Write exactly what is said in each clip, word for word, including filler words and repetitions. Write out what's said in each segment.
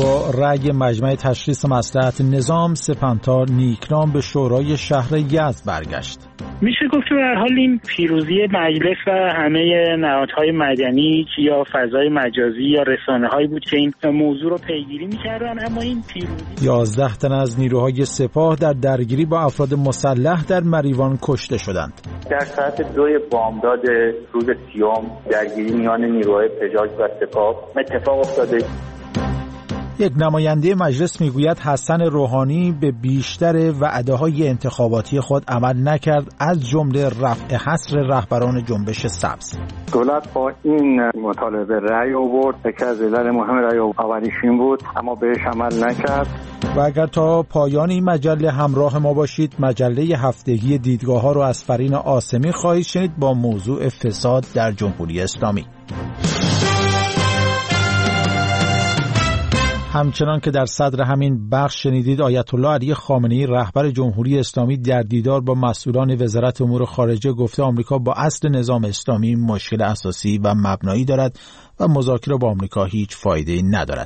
با رأی مجمع تشخیص مصلحت نظام سپهدار نیکنام به شورای شهر یزد برگشت. میشه گفت که به هر حال این پیروزی مجلس و همه نهادهای مدنی یا فضای مجازی یا رسانه‌هایی بود که این موضوع رو پیگیری می‌کردن، اما این پیروزی یازده تن از نیروهای سپاه در درگیری با افراد مسلح در مریوان کشته شدند. در ساعت دوی بامداد روز سیوم درگیری میان نیروهای پژاک و سپاه اتفاق افتاده. یک نماینده مجلس میگوید حسن روحانی به بیشتر وعده‌های انتخاباتی خود عمل نکرد، از جمله رفع حصر رهبران جنبش سبز. دولت با این مطالبه رأی آورد، یکی از علل مهم رأی اولیش این بود، اما بهش عمل نکرد. و اگر تا پایان این مجله همراه ما باشید، مجله هفتگی دیدگاه‌ها رو از فرین عاصمی خواهید شنید با موضوع فساد در جمهوری اسلامی. همچنان که در صدر همین بخش شنیدید، آیت الله علی خامنه‌ای رهبر جمهوری اسلامی در دیدار با مسئولان وزارت امور خارجه گفته آمریکا با اصل نظام اسلامی مشکل اساسی و مبنایی دارد و مذاکره با آمریکا هیچ فایده‌ای ندارد.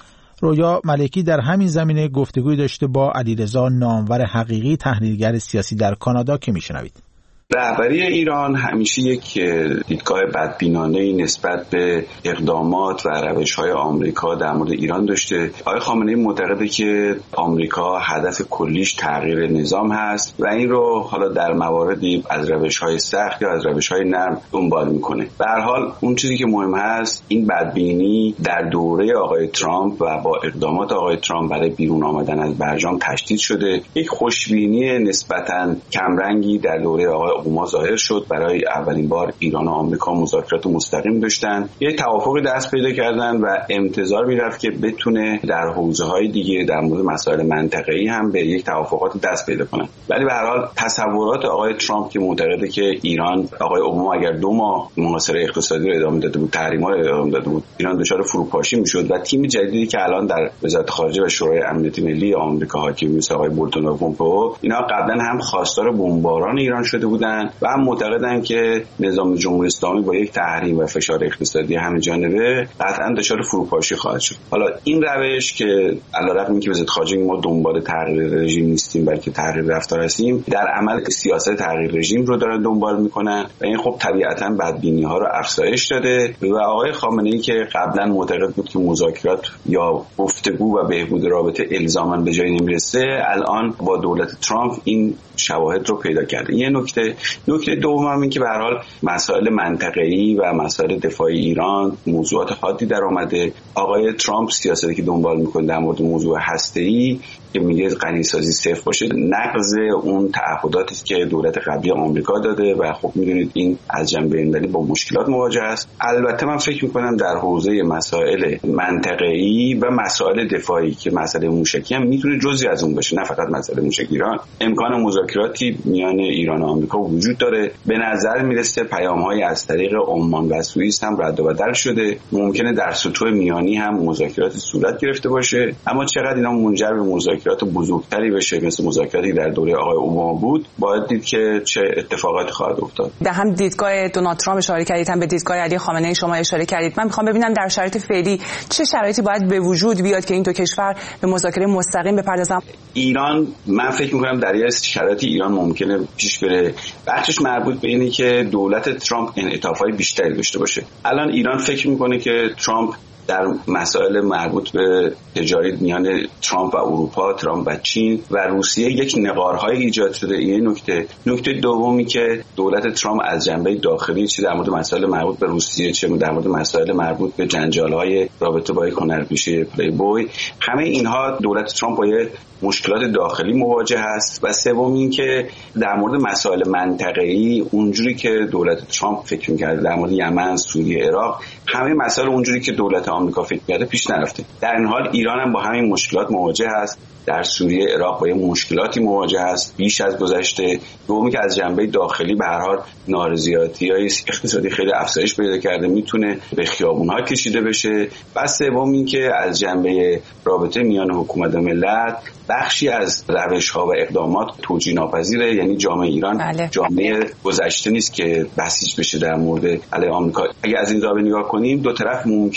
رویا ملکی در همین زمینه گفتگوی داشته با علیرضا نامور حقیقی، تحلیلگر سیاسی در کانادا، که میشنوید. رهبری ایران همیشه یک دیدگاه بدبینانه‌ای نسبت به اقدامات و روش‌های آمریکا در مورد ایران داشته. آقای خامنه‌ای معتقده که آمریکا هدف کلیش تغییر نظام هست و این رو حالا در مواردی از روش‌های سخت یا از روش‌های نرم دنبال می‌کنه. به هر حال اون چیزی که مهم هست این بدبینی در دوره آقای ترامپ و با اقدامات آقای ترامپ برای بیرون آمدن از برجام تشدید شده. یک خوشبینی نسبتاً کمرنگی در دوره آقای اوباما ظاهر شد. برای اولین بار ایران و آمریکا مذاکرات مستقیم داشتن، یه توافقی دست پیدا کردن و انتظار میرفت که بتونه در حوزه‌های دیگه در مورد مسائل منطقه‌ای هم به یک توافقات دست پیدا کنن. ولی به هر حال تصورات آقای ترامپ که معتقده که ایران، آقای اوباما اگر دو ماه محاصره اقتصادی رو ادامه داده بود، تحریم‌ها رو ادامه داده بود، ایران دچار فروپاشی میشد و تیم جدیدی که الان در وزارت خارجه و شورای امنیت ملی آمریکا حاکم میشه، آقای بولتون و پومپئو، اینا قبلا هم خواستار بمباران ایران شده بودن و هم معتقدن که نظام جمهوری اسلامی با یک تحریم و فشار اقتصادی همه جانبه قطعا دچار فروپاشی خواهد شد. حالا این روش که علیرغم اینکه وزارت خارجه ما دنبال تغییر رژیم نیستیم بلکه تغییر رفتار هستیم، در عمل سیاست تغییر رژیم رو دارن دنبال میکنن و این خب طبیعتاً بدبینی ها رو افزایش داده و آقای خامنه‌ای که قبلا معتقد بود که مذاکرات یا گفتگو و بهبود رابطه الزاماً به جایی نمیرسه، الان با دولت ترامپ این شواهد رو پیدا کرده. یه نکته نکته دوم هم این که به هر حال مسائل منطقه‌ای و مسائل دفاعی ایران موضوعات حادی در آمده. آقای ترامپ سیاستی که دنبال میکنه در مورد موضوع هسته‌ای که میگه غنیسازی صفر باشه، نقض اون تعهداتی که دولت قبلی آمریکا داده و خب میدونید این از جنبه بین‌المللی با مشکلات مواجه است. البته من فکر میکنم در حوزه مسائل منطقه‌ای و مسائل دفاعی که مسئله موشکی هم میتونه جزئی از اون باشه، نه فقط مسئله موشک ایران، امکان مذاکراتی میان ایران و آمریکا وجود داره. به نظر میرسه پیام‌هایی از طریق عمان و سوئیس هم رد و بدل شده. ممکنه در سطوح میانی هم مذاکراتی صورت گرفته باشه، اما چقدر اینا منجر به مذاکرات بزرگتری بشه مثل مذاکراتی در دوره آقای اوباما بود، باید دید که چه اتفاقاتی خواهد افتاد. به هم دیدگاه دونالد ترامپ اشاره کردید، هم به دیدگاه علی خامنه‌ای شما اشاره کردید. من میخوام ببینم در شرایط فعلی چه شرایطی باید به وجود بیاد که این دو کشور به مذاکره مستقیم بپردازن. ایران، من فکر می‌کنم در یه شرایطی ایران ممکنه پیش بره. بخشش مربوط به اینه که دولت ترامپ انعطاف‌های بیشتری داشته باشه. الان ایران فکر می‌کنه که ترامپ در مسائل مربوط به تجاری میان ترامپ و اروپا، ترامپ و چین و روسیه یک نقارهای ایجاد شده. این نکته نکته دومی که دولت ترامپ از جنبه داخلی چه در مورد مسائل مربوط به روسیه چه در مورد مسائل مربوط به جنجال‌های رابطه با هنرپیشه پلی بوی، همه اینها دولت ترامپ با مشکلات داخلی مواجه است. و سوم این که در مورد مسائل منطقه‌ای اونجوری که دولت ترامپ فکر می‌کرد در مورد یمن، سوریه، عراق، همه مسائل اونجوری که دولت آمریکا فکر کرده پیش نرفته. در این حال ایران هم با همین مشکلات مواجه است. در سوریه، عراق با مشکلاتی مواجه است بیش از گذشته. دومی که از جنبه داخلی به هر حال نارضایتی‌های اقتصادی خیلی افزایش پیدا کرده، میتونه به خیابون‌ها کشیده بشه. و سوم این که از جنبه رابطه میان حکومت و ملت بخشی از روش‌ها و اقدامات توجیه ناپذیره. یعنی جامعه ایران بله. جامعه گذشته نیست که بسیج بشه در مورد علیه آمریکا. اگه از این زاویه نگاه کنیم، دو طرف ممکنه یک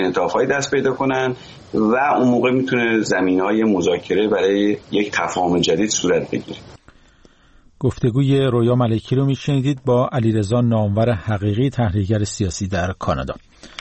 انعطاف‌هایی دست پیدا کنن و اون موقع میتونه زمینه‌های مذاکره برای یک تفاهم جدید صورت بگیره. گفتگوی رویا ملکی رو میشنیدید با علیرضا نامور حقیقی، تحلیلگر سیاسی در کانادا.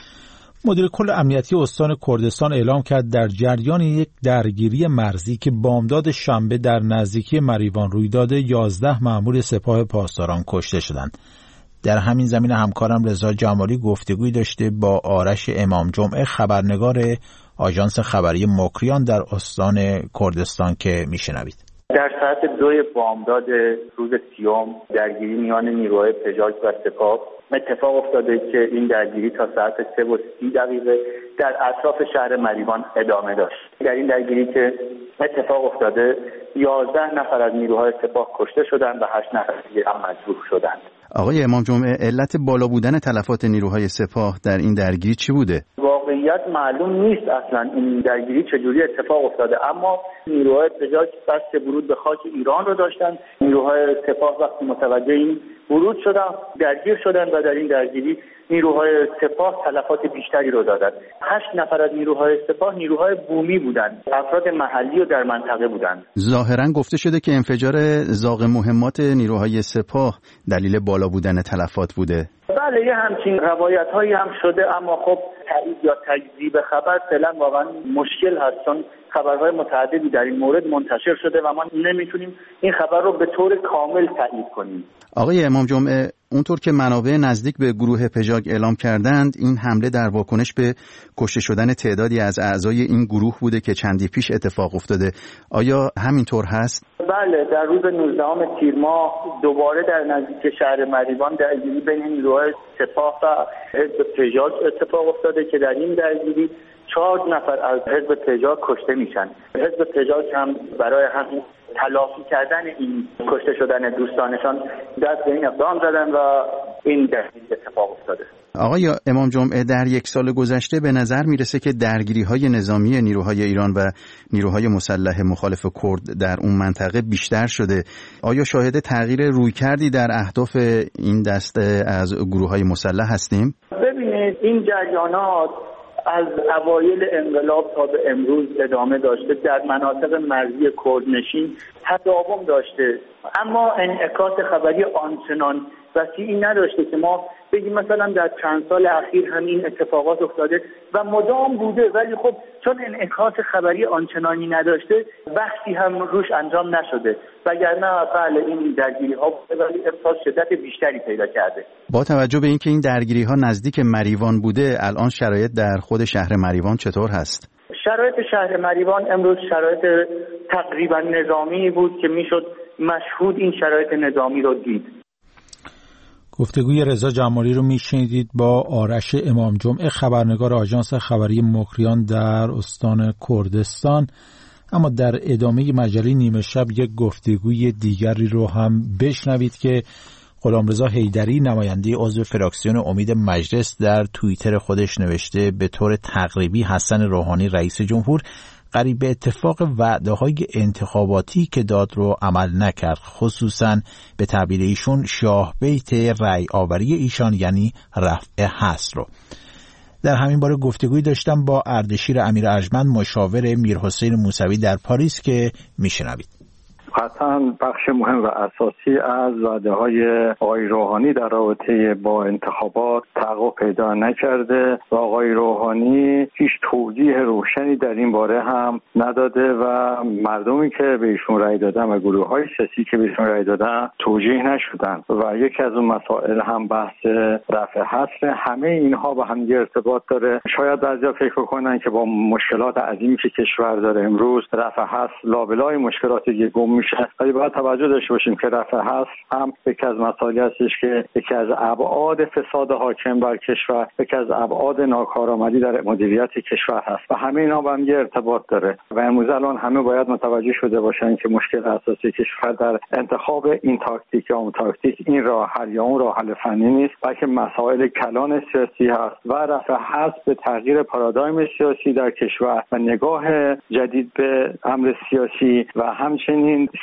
مدیر کل امنیتی استان کردستان اعلام کرد در جریان یک درگیری مرزی که بامداد شنبه در نزدیکی مریوان روی داده یازده مأمور سپاه پاسداران کشته شدند. در همین زمینه همکارم رضا جمالی گفتگوی داشته با آرش امام جمعه، خبرنگار آژانس خبری مکریان در استان کردستان که میشنوید. در ساعت دوی بامداد روز سیوم درگیری میان نیروهای پژاک و سپاه اتفاق افتاده که این درگیری تا ساعت سه و سی دقیقه در اطراف شهر مریوان ادامه داشت. در این درگیری که اتفاق افتاده یازده نفر از نیروهای سپاه کشته شدند و هشت نفر دیگه هم مجروح شدند. آقای امام جمعه، علت بالا بودن تلفات نیروهای سپاه در این درگیری چی بوده؟ واقعیت معلوم نیست اصلا این درگیری چجوری اتفاق افتاده، اما نیروهای پژاک قصد ورود به خاک ایران رو داشتن. نیروهای سپاه وقتی متوجه این ورود شدن درگیر شدن و در این درگیری نیروهای سپاه تلفات بیشتری رو دادند. هشت نفر از نیروهای سپاه نیروهای بومی بودند، افراد محلی و در منطقه بودند. ظاهرا گفته شده که انفجار زاغ مهمات نیروهای سپاه دلیل بالا بودن تلفات بوده. بله، یه همچین روایت هایی هم شده، اما خب تایید یا تکذیب خبر فعلا واقعا مشکل هست، چون خبرهای متعددی در این مورد منتشر شده و ما نمیتونیم این خبر رو به طور کامل تایید کنیم. آقای امام جمعه، اونطور که منابع نزدیک به گروه پژاک اعلام کردند، این حمله در واکنش به کشته شدن تعدادی از اعضای این گروه بوده که چندی پیش اتفاق افتاده. آیا همینطور هست؟ بله، در روز نوزدهم تیر ماه دوباره در نزدیک شهر مریوان درگیری بین نیروهای سپاه و حزب پژاک اتفاق افتاده که در این درگیری چهار نفر از حزب پژاک کشته میشن. حزب پژاک هم برای همین تلافی کردن این کشته شدن دوستانشان دست به این اقدام زدن و این درگیری اتفاق افتاده. آقای امام جمعه، در یک سال گذشته به نظر میرسه که درگیری‌های نظامی نیروهای ایران و نیروهای مسلح مخالف کرد در اون منطقه بیشتر شده. آیا شاهد تغییر رویکردی در اهداف این دسته از گروه‌های مسلح هستیم؟ ببینید، این جریانات از اوایل انقلاب تا به امروز ادامه داشته، در مناطق مرزی کردنشین تداوم داشته، اما انعکاس خبری آنچنان وسیعی نداشته که ما بگیم مثلا در چند سال اخیر همین اتفاقات افتاده و مدام بوده، ولی خب چون انعکاس خبری آنچنانی نداشته بحثی هم روش انجام نشده، وگرنه بله این درگیری ها بوده ولی امسال شدت بیشتری پیدا کرده. با توجه به اینکه این درگیری ها نزدیک مریوان بوده، الان شرایط در خود شهر مریوان چطور هست؟ شرایط شهر مریوان امروز شرایط تقریبا نظامی بود که میشد مشهود این شرایط نظامی رو دید. گفتگوی رضا جمالی رو میشنیدید با آرش امام جمعه، خبرنگار آژانس خبری مکریان در استان کردستان. اما در ادامه مجله نیمه شب یک گفتگوی دیگری رو هم بشنوید که غلامرضا حیدری، نماینده عضو فراکسیون امید مجلس، در توییتر خودش نوشته به طور تقریبی حسن روحانی رئیس جمهور قریب به اتفاق وعده‌های انتخاباتی که داد رو عمل نکرد، خصوصاً به تعبیر ایشون شاه بیت رأی آوری ایشان یعنی رفع حصر رو. در همین باره گفتگویی داشتم با اردشیر امیر ارجمند، مشاور میرحسین موسوی در پاریس که میشنوید. قطعاً بخش مهم و اساسی از وعده‌های آقای روحانی در رابطه با انتخابات تحقق پیدا نکرده و آقای روحانی هیچ توضیح روشنی در این باره هم نداده و مردمی که به ایشون رأی دادن و گروه‌های سیاسی که به ایشون رأی دادن توجیه نشدن و یکی از اون مسائل هم بحث رفع حصر. همه اینها با هم ارتباط داره. شاید بعضیا فکر کنن که با مشکلات عظیمی که کشور داره امروز رفع حصر لابلای مشکلاتی که گم میشه، ولی باید توجه داشته باشیم که رفع حصر هم یکی از مسائلی هستش که یکی از ابعاد فساد حاکم بر کشور، یکی از ابعاد ناکارآمدی در مدیریت کشور هست و همه اینا با هم ارتباط داره و امروز الان همه باید متوجه شده باشن که مشکل اساسی کشور در انتخاب این تاکتیک یا اون تاکتیک، این راه حل یا اون راه حل فنی نیست، بلکه مسائل کلان سیاسی هست و رفع حصر به تغییر پارادایم سیاسی در کشور و نگاه جدید به امر سیاسی و همچنین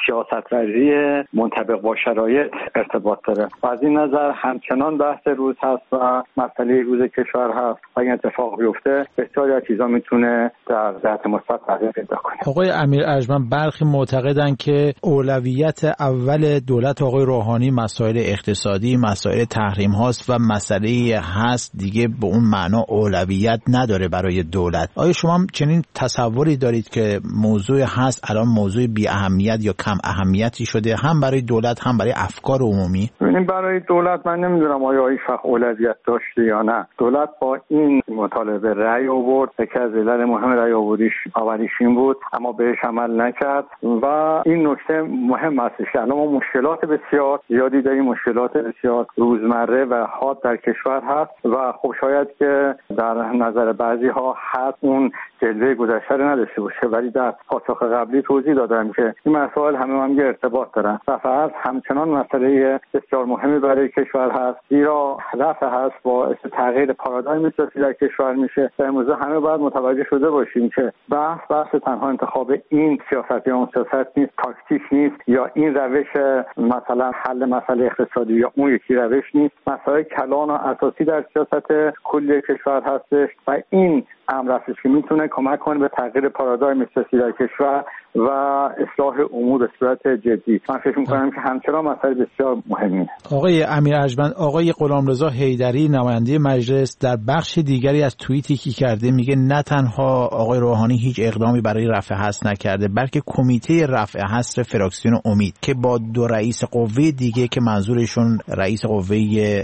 سیاست‌ورزی منطبق با شرایط ارتباط داره و از این نظر همچنان بحث روز هست و مسئله روز کشور هست و این اتفاق بیفته بسیاری از چیزا میتونه در جهت مثبت تغییر پیدا کنه. آقای امیر ارجمند، برخی معتقدند که اولویت اول دولت آقای روحانی مسائل اقتصادی، مسائل تحریم هاست و مسئله هست دیگه به اون معنا اولویت نداره برای دولت. آیا شما هم چنین تصوری دارید که موضوع هست الان موضوع بی اهمیت یا کم اهمیتی شده هم برای دولت هم برای افکار عمومی؟ ببینید برای دولت من نمیدونم آیا هیچ وقت اولویت داشته یا نه. دولت با این مطالبه رأی آورد، یکی از علل مهم رأی آوردیش اولیش این بود اما بهش عمل نکرد و این نکته مهم است که الان ما مشکلات بسیار زیادی داریم، مشکلات بسیار روزمره و حاد در کشور هست و خب شاید که در نظر بعضی ها حد اون جلوه گذشته رو نداشته باشه، ولی در پاسخ قبلی توضیح دادم که این مسائل همه هم یه ارتباط دارن. رفع هست همچنان مسئله بسیار مهمی برای کشور هست، زیرا رفع هست باعث تغییر پارادایم سیاسی در کشور میشه. در امروز همه باید متوجه شده باشیم که بحث بحث تنها انتخاب این سیاست یا اون سیاست نیست، تاکتیک نیست یا این روش مثلا حل مسئله اقتصادی یا اون یکی روش نیست. مسائل کلان و اساسی در سیاست کلی کشور هستش و این امر هستش که میتونه کمک کنه به تغییر پارادایم سیاسی در کشور و اصلاح امور به صورت جدی. من فکر می‌کنم که همچنان مسئله بسیار مهمیه. آقای امیر ارجمند، آقای غلامرضا حیدری نماینده مجلس در بخش دیگری از توییتی که کرده میگه نه تنها آقای روحانی هیچ اقدامی برای رفع هست نکرده بلکه کمیته رفع هست فراکسیون امید که با دو رئیس قوه دیگه که منظورشون رئیس قوه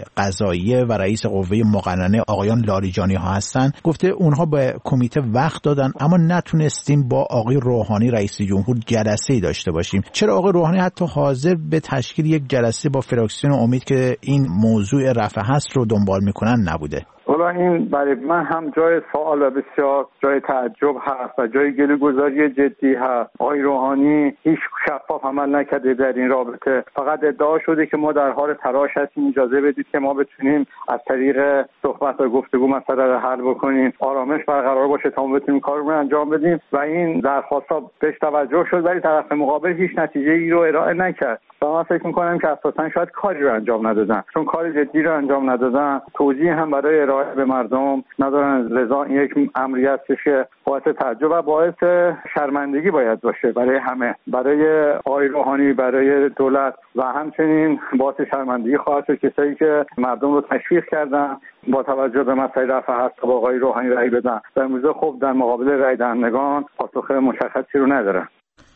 قضاییه و رئیس قوه مقننه آقایان لاریجانی ها هستن، گفته اونها به کمیته وقت دادن اما نتونستیم با آقای روحانی رئیس جمهور جلسه‌ای داشته باشیم. چرا آقای روحانی حتی حاضر به تشکیل یک جلسه با فراکسیون امید که این موضوع رفع هست رو دنبال میکنن نبوده؟ حالا این برای من هم جای سوال و بسیار جای تعجب هست و جای گله‌گذاری جدی هست. آقای روحانی هیچ شفاف عمل نکرده در این رابطه، فقط ادعا شده که ما در حال تلاش هستیم اجازه بدید که ما بتونیم از طریق صحبت و گفتگو مسئله رو حل بکنیم، آرامش برقرار باشه تا ما بتونیم کارمون انجام بدیم و این درخواست‌ها بهش توجه شد ولی طرف مقابل هیچ نتیجه‌ای رو ارائه نکرد. و من فکر می‌کنم که اساساً شاید کاری رو انجام ندادن، چون کار جدی رو انجام ندادن، توضیح هم برای ارائه به مردم ندارن. لذا این یک امری هستش که باعث تعجب و باعث شرمندگی باید باشه برای همه، برای آقای روحانی، برای دولت و همچنین باعث شرمندگی خواهد شد کسایی که مردم رو تشویق کردن با توجه به مسائل رفع هست با آقای روحانی رأی بدن. در امروز خب در مقابل رأی دهندگان پاسخ مشخصی رو ندارن.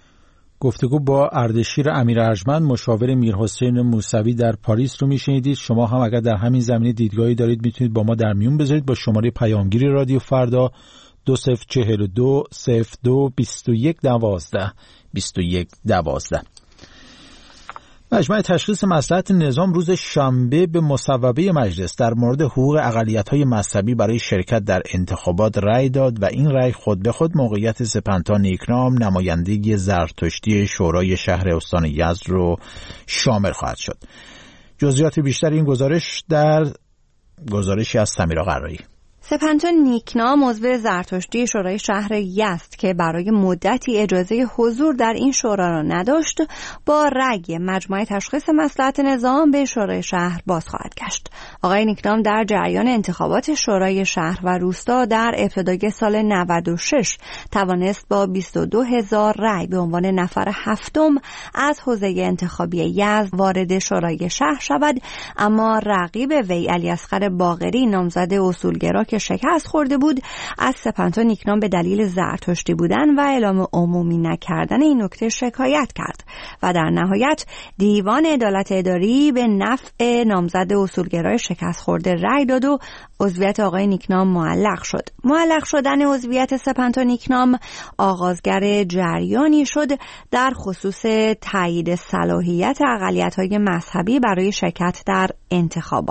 گفتگو با اردشیر امیر ارجمند مشاور میرحسین موسوی در پاریس رو میشنیدید. شما هم اگر در همین زمینه دیدگاهی دارید میتونید با ما در میون بذارید با شماره پیامگیری رادیو فردا دو صفر چهل و دو صفر دو بیست و یک دوازده بیست و یک دوازده. مجمع تشخیص مصلحت نظام روز شنبه به مصوبه مجلس در مورد حقوق اقلیت‌های مذهبی برای شرکت در انتخابات رأی داد و این رأی خود به خود موقعیت سپنتا نیکنام نمایندگی زرتشتی شورای شهر استان یزد رو شامل خواهد شد. جزئیات بیشتر این گزارش در گزارشی از سمیرا قرایی. سپنتا نیکنام عضو زرتشتی شورای شهر یزد که برای مدتی اجازه حضور در این شورا را نداشت با رأی مجمع تشخیص مصلحت نظام به شورای شهر باز خواهد گشت. آقای نیکنام در جریان انتخابات شورای شهر و روستا در ابتدای سال نود و شش توانست با بیست و دو هزار رأی به عنوان نفر هفتم از حوزه انتخابی یزد وارد شورای شهر شود، اما رقیب وی علیاصغر باقری نامزد اصولگرا که شکست خورده بود از سپنتا نیکنام به دلیل زرتشتی بودن و اعلام عمومی نکردن این نکته شکایت کرد و در نهایت دیوان عدالت اداری به نفع نامزد اصولگرای شکست خورده رأی داد و عضویت آقای نیکنام معلق شد. معلق شدن عضویت سپنتا نیکنام آغازگر جریانی شد در خصوص تایید صلاحیت اقلیت‌های مذهبی برای شرکت در انتخابات.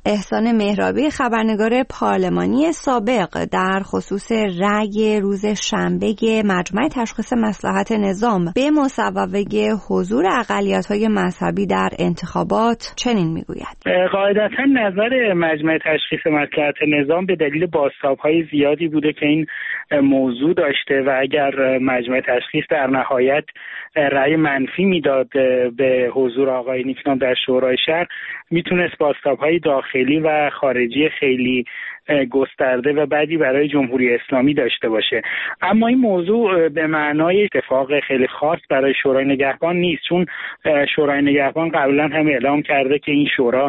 احسان مهرابی خبرنگار پارلمانی سابق در خصوص رأی روز شنبه مجمع تشخیص مصلحت نظام به مصوبه حضور اقلیت‌های مذهبی در انتخابات چنین میگوید: قاعدتاً نظر مجمع تشخیص مصلحت نظام به دلیل بازتاب‌های زیادی بوده که این موضوع داشته و اگر مجمع تشخیص در نهایت رأی منفی میداد به حضور آقای نیکنام در شورای شهر، میتونست بازتاب‌های داخلی و خارجی خیلی گسترده و بعدی برای جمهوری اسلامی داشته باشه. اما این موضوع به معنای اتفاق خیلی خاص برای شورای نگهبان نیست، چون شورای نگهبان قبلا هم اعلام کرده که این شورا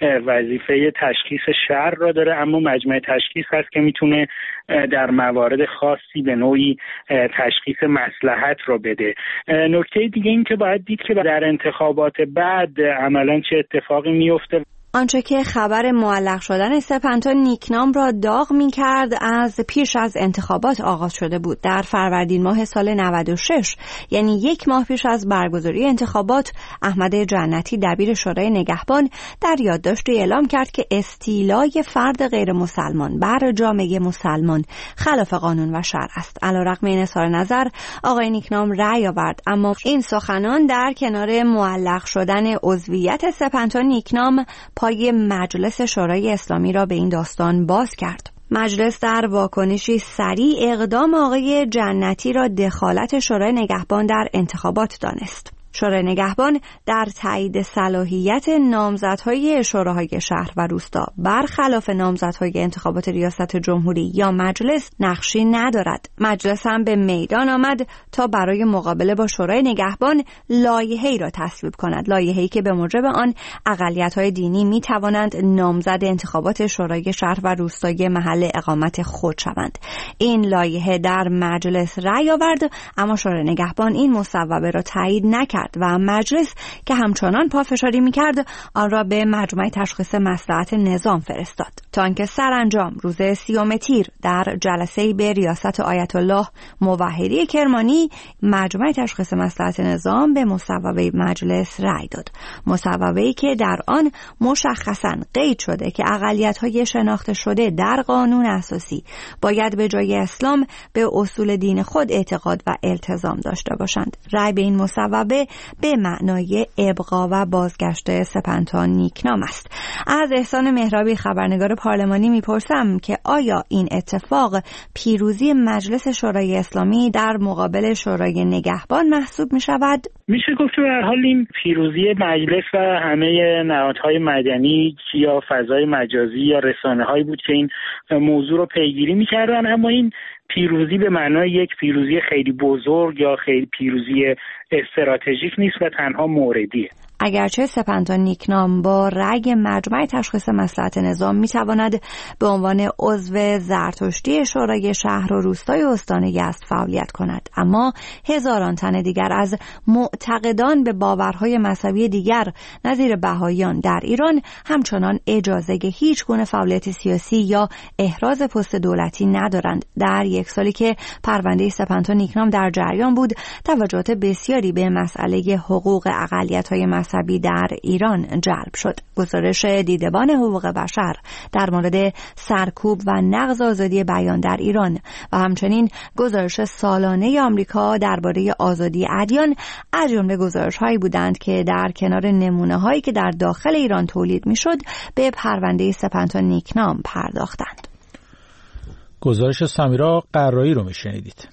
وظیفه تشخیص شر را داره، اما مجمع تشخیص هست که میتونه در موارد خاصی به نوعی تشخیص مصلحت را بده. نکته دیگه این که باید دید که در انتخابات بعد عملا چه اتفاقی میفته. آنچه که خبر معلق شدن سپنتا نیکنام را داغ می کرد از پیش از انتخابات آغاز شده بود. در فروردین ماه سال نود و شش، یعنی یک ماه پیش از برگزاری انتخابات، احمد جنتی دبیر شورای نگهبان در یادداشتی اعلام کرد که استیلای فرد غیر مسلمان بر جامعه مسلمان خلاف قانون و شرع است. علیرغم این اظهار نظر، آقای نیکنام رأی آورد، اما این سخنان در کنار معلق شدن عضویت سپنتا نیکنام پای مجلس شورای اسلامی را به این داستان باز کرد. مجلس در واکنشی سریع اقدام آقای جنتی را دخالت شورای نگهبان در انتخابات دانست. شورای نگهبان در تایید صلاحیت نامزدهای شوراهای شهر و روستا برخلاف نامزدهای انتخابات ریاست جمهوری یا مجلس نقشی ندارد. مجلس هم به میدان آمد تا برای مقابله با شورای نگهبان لایحه‌ای را تصویب کند، لایحه‌ای که به موجب آن اقلیت‌های دینی می توانند نامزد انتخابات شورای شهر و روستای محل اقامت خود شوند. این لایحه در مجلس رأی آورد، اما شورای نگهبان این مصوبه را تایید نکرد و مجلس که همچنان پافشاری می‌کرد آن را به مجمع تشخیص مصلحت نظام فرستاد تا آنکه سرانجام روز سیوم تیر در جلسه‌ای به ریاست آیت الله موحدی کرمانی مجمع تشخیص مصلحت نظام به مصوبه مجلس رأی داد. مصوبه‌ای که در آن مشخصاً قید شده که اقلیت‌های شناخته شده در قانون اساسی باید به جای اسلام به اصول دین خود اعتقاد و التزام داشته باشند. رأی به این مصوبه به معنای ابقا و بازگشت سپنتا نیکنام است. از احسان مهرابی خبرنگار پارلمانی میپرسم که آیا این اتفاق پیروزی مجلس شورای اسلامی در مقابل شورای نگهبان محسوب می شود؟ میشه گفت به هر حال این پیروزی مجلس و همه نهادهای مدنی یا فضای مجازی یا رسانه‌هایی بود که این موضوع رو پیگیری می‌کردن، اما این پیروزی به معنای یک پیروزی خیلی بزرگ یا خیلی پیروزی استراتژیک نیست و تنها موردیه. اگرچه سپنتا نیکنام با رأی مجمع تشخیص مصلحت نظام میتواند به عنوان عضو زرتشتی شورای شهر و روستای استان یزد فعالیت کند، اما هزاران تن دیگر از معتقدان به باورهای مذهبی دیگر نظیر بهائیان در ایران همچنان اجازه هیچ گونه فعالیت سیاسی یا احراز پست دولتی ندارند. در یک سالی که پرونده سپنتا نیکنام در جریان بود، توجهات بسیاری به مسئله حقوق اقلیت‌های مذهبی در ایران جلب شد. گزارش دیدبان حقوق بشر در مورد سرکوب و نقض آزادی بیان در ایران و همچنین گزارش سالانه آمریکا درباره آزادی ادیان از جمله گزارش‌هایی بودند که در کنار نمونه‌هایی که در داخل ایران تولید می‌شد به پرونده سپنتا نیکنام پرداختند. گزارش سمیرا قرایی رو میشنیدید.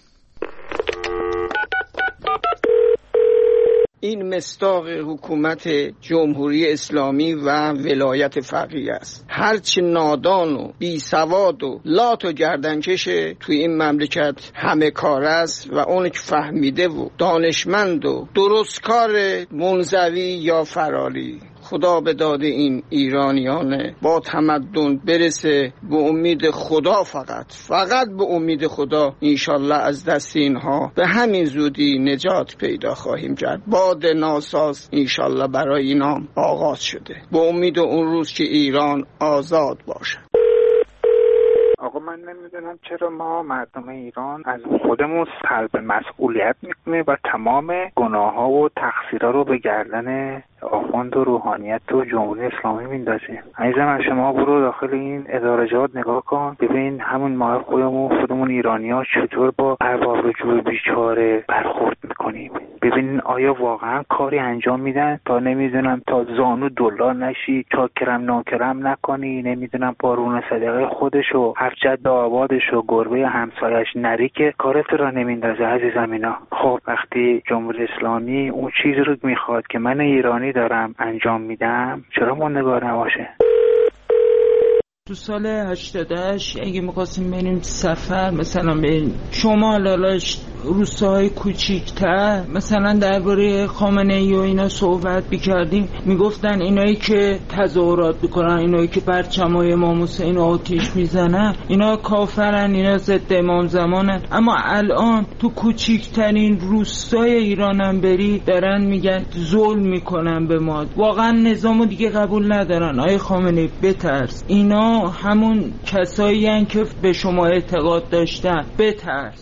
این مصداق حکومت جمهوری اسلامی و ولایت فقیه است. هرچی نادان و بی سواد و لات و گردنکشه توی این مملکت همه کار است و اون که فهمیده و دانشمند و درستکار منزوی یا فراری. خدا به داد این ایرانیان با تمدن برسه، به امید خدا، فقط فقط به امید خدا انشالله از دست اینها به همین زودی نجات پیدا خواهیم کرد. باد ناساز انشالله برای اینا آغاز شده، به امید اون روز که ایران آزاد باشه. آقا من نمیدونم چرا ما مردم ایران از خودمون سلب مسئولیت میکنیم و تمام گناه ها و تقصیرها رو به گردن آخوند و روحانیت و جمهوری اسلامی میندازیم. عزیزم شما برو داخل این ادارجات نگاه کن، ببین همون ما خودمون خودمون ایرانی‌ها چطور با ارباب رجوع بیچاره برخورد میکنیم. ببین آیا واقعا کاری انجام میدن تا نمیدونم تا زانو دلار نشی، چاکرم ناکرم نکنی، نمیدونم بارون صدقه خودشو هر جد آبادشو گربه همسایش نری که کارت را نمیندازه. عزیزم اینا خب وقتی جمهوری اسلامی اون چیزی رو میخواد که من ایرانی دارم انجام میدم، چرا موندگار نباشه؟ تو سال هشتاد و هشت اگه می‌خواستیم بریم سفر مثلا بریم شمال الاش روستاهای کوچیک‌تر، مثلا درباره خامنه‌ای و اینا صحبت می‌کردیم، میگفتن اینایی که تظاهرات می‌کنن، اینایی که پرچمای امام حسین آتش میزنن، اینا کافرن، اینا ضد امام زمانن. اما الان تو کوچیک‌ترین روستای ایرانم بری دارن میگن ظلم میکنن به ما، واقعا نظامو دیگه قبول ندارن. آیه خامنه‌ای بترس، اینا همون کسایی هن که به شما اعتقاد داشتن، بترس.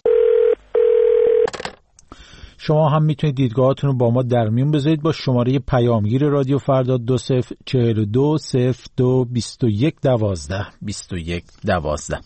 شما هم میتونید دیدگاهاتون رو با ما در میون بذارید با شماره پیامگیر رادیو فردا دو صفر چهل و دو صفر دو بیست و یک دوازده بیست و یک دوازده.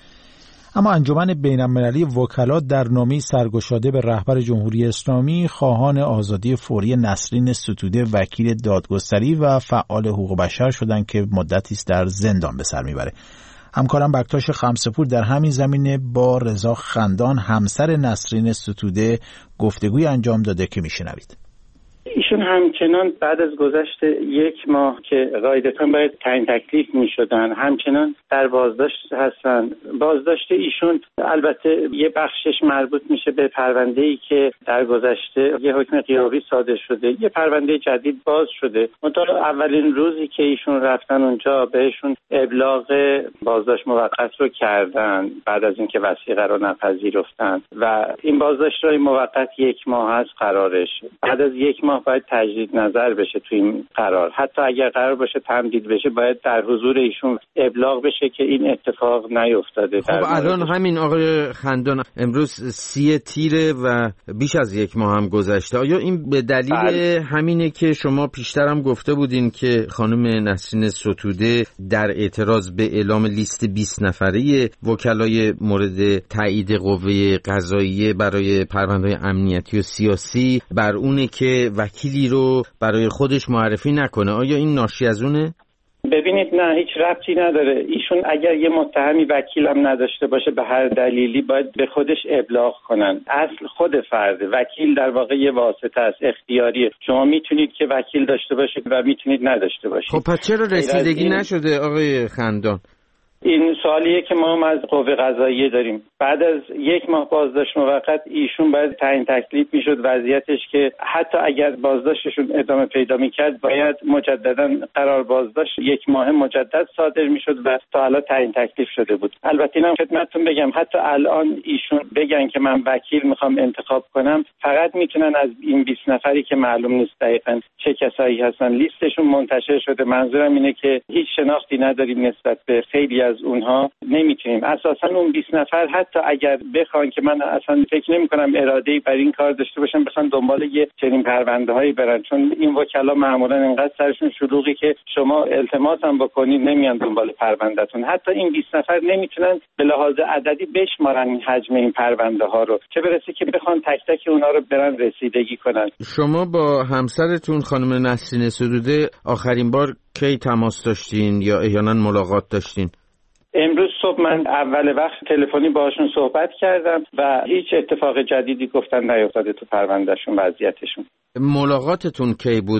اما انجمن بین‌المللی وکلا در نامه‌ای سرگشاده به رهبر جمهوری اسلامی خواهان آزادی فوری نسرین ستوده وکیل دادگستری و فعال حقوق بشر شدند که مدتی است در زندان به سر میبره. همکارم بکتاش خمسه‌پور در همین زمینه با رضا خندان همسر نسرین ستوده گفتگوی انجام داده که میشنوید. ایشون همچنان بعد از گذشت یک ماه که قاعدتاً باید تعیین تکلیف می‌شدن همچنان در بازداشت هستن. بازداشت ایشون البته یه بخشش مربوط میشه به پرونده‌ای که در گذشته یه حکم غیابی صادر شده، یه پرونده جدید باز شده. منتها اولین روزی که ایشون رفتن اونجا بهشون ابلاغ بازداشت موقت رو کردن بعد از اینکه وثیقه رو نپذیرفتن و این بازداشت موقت یک ماه از قرارش. بعد از یک ماه باید تجدید نظر بشه تو این قرار. حتی اگر قرار باشه تمدید بشه باید در حضور ایشون ابلاغ بشه که این اتفاق نیفتاده. خب الان همین آقای خندان امروز سی تیره و بیش از یک ماه هم گذشته. آیا این به دلیل بله. همینه که شما پیشتر هم گفته بودین که خانم نسرین ستوده در اعتراض به اعلام لیست بیست نفره وکلای مورد تایید قوه قضاییه برای پرونده‌های امنیتی و سیاسی بر اونه که وکیلی رو برای خودش معرفی نکنه؟ آیا این ناشی از اونه؟ ببینید نه، هیچ ربطی نداره. ایشون اگر یه متهمی وکیل هم نداشته باشه به هر دلیلی باید به خودش ابلاغ کنن. اصل خود فرده. وکیل در واقع یه واسطه است، اختیاریه. شما میتونید که وکیل داشته باشید و میتونید نداشته باشید. خب پس چرا رسیدگی نشده آقای خندان؟ این سوالیه که ما از قوه قضاییه داریم. بعد از یک ماه بازداشت موقت ایشون باید تعیین تکلیف میشد وضعیتش که حتی اگر بازداشتشون ادامه پیدا میکرد باید مجددا قرار بازداشت یک ماه مجدد صادر میشد و تا حالا تعیین تکلیف شده بود. البته اینم خدمتتون بگم حتی الان ایشون بگن که من وکیل میخوام انتخاب کنم، فقط میتونن از این بیست نفری که معلوم نیست دقیقاً چه کسایی هستن لیستشون منتشر شده. منظورم اینه که هیچ شناختی نداریم نسبت به خیلی از اونها، نمیتونیم اساسا اون بیست نفر حتی اگر بخوان که من اصلا فکر نمی کنم اراده‌ای برای این کار داشته باشن بخوان دنبال یه چنین پرونده‌هایی برن، چون این وکلا معمولا اینقدر سرشون شلوغی که شما التماس هم بکنید نمیان دنبال پروندهتون. حتی این بیست نفر نمیتونن به لحاظ عددی بشمارن این حجم این پرونده ها رو، چه برسه که بخوان تک تک اونها رو برن رسیدگی کنن. شما با همسرتون خانم نسرین ستوده آخرین بار کی تماس داشتین یا احیانا ملاقات داشتین؟ امروز صبح من اول وقت تلفنی باهاشون صحبت کردم و هیچ اتفاق جدیدی گفتن نیفتاده تو پروندهشون وضعیتشون. ملاقاتتون کی بود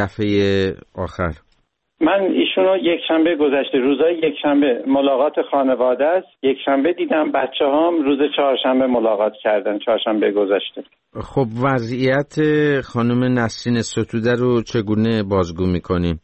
دفعه آخر؟ من ایشونو یک شنبه گذشته روزای یک شنبه ملاقات خانواده است، یک شنبه دیدم. بچه‌هام روز چهارشنبه ملاقات کردن، چهارشنبه گذشته. خب وضعیت خانم نسرین ستوده رو چگونه بازگو می‌کنین؟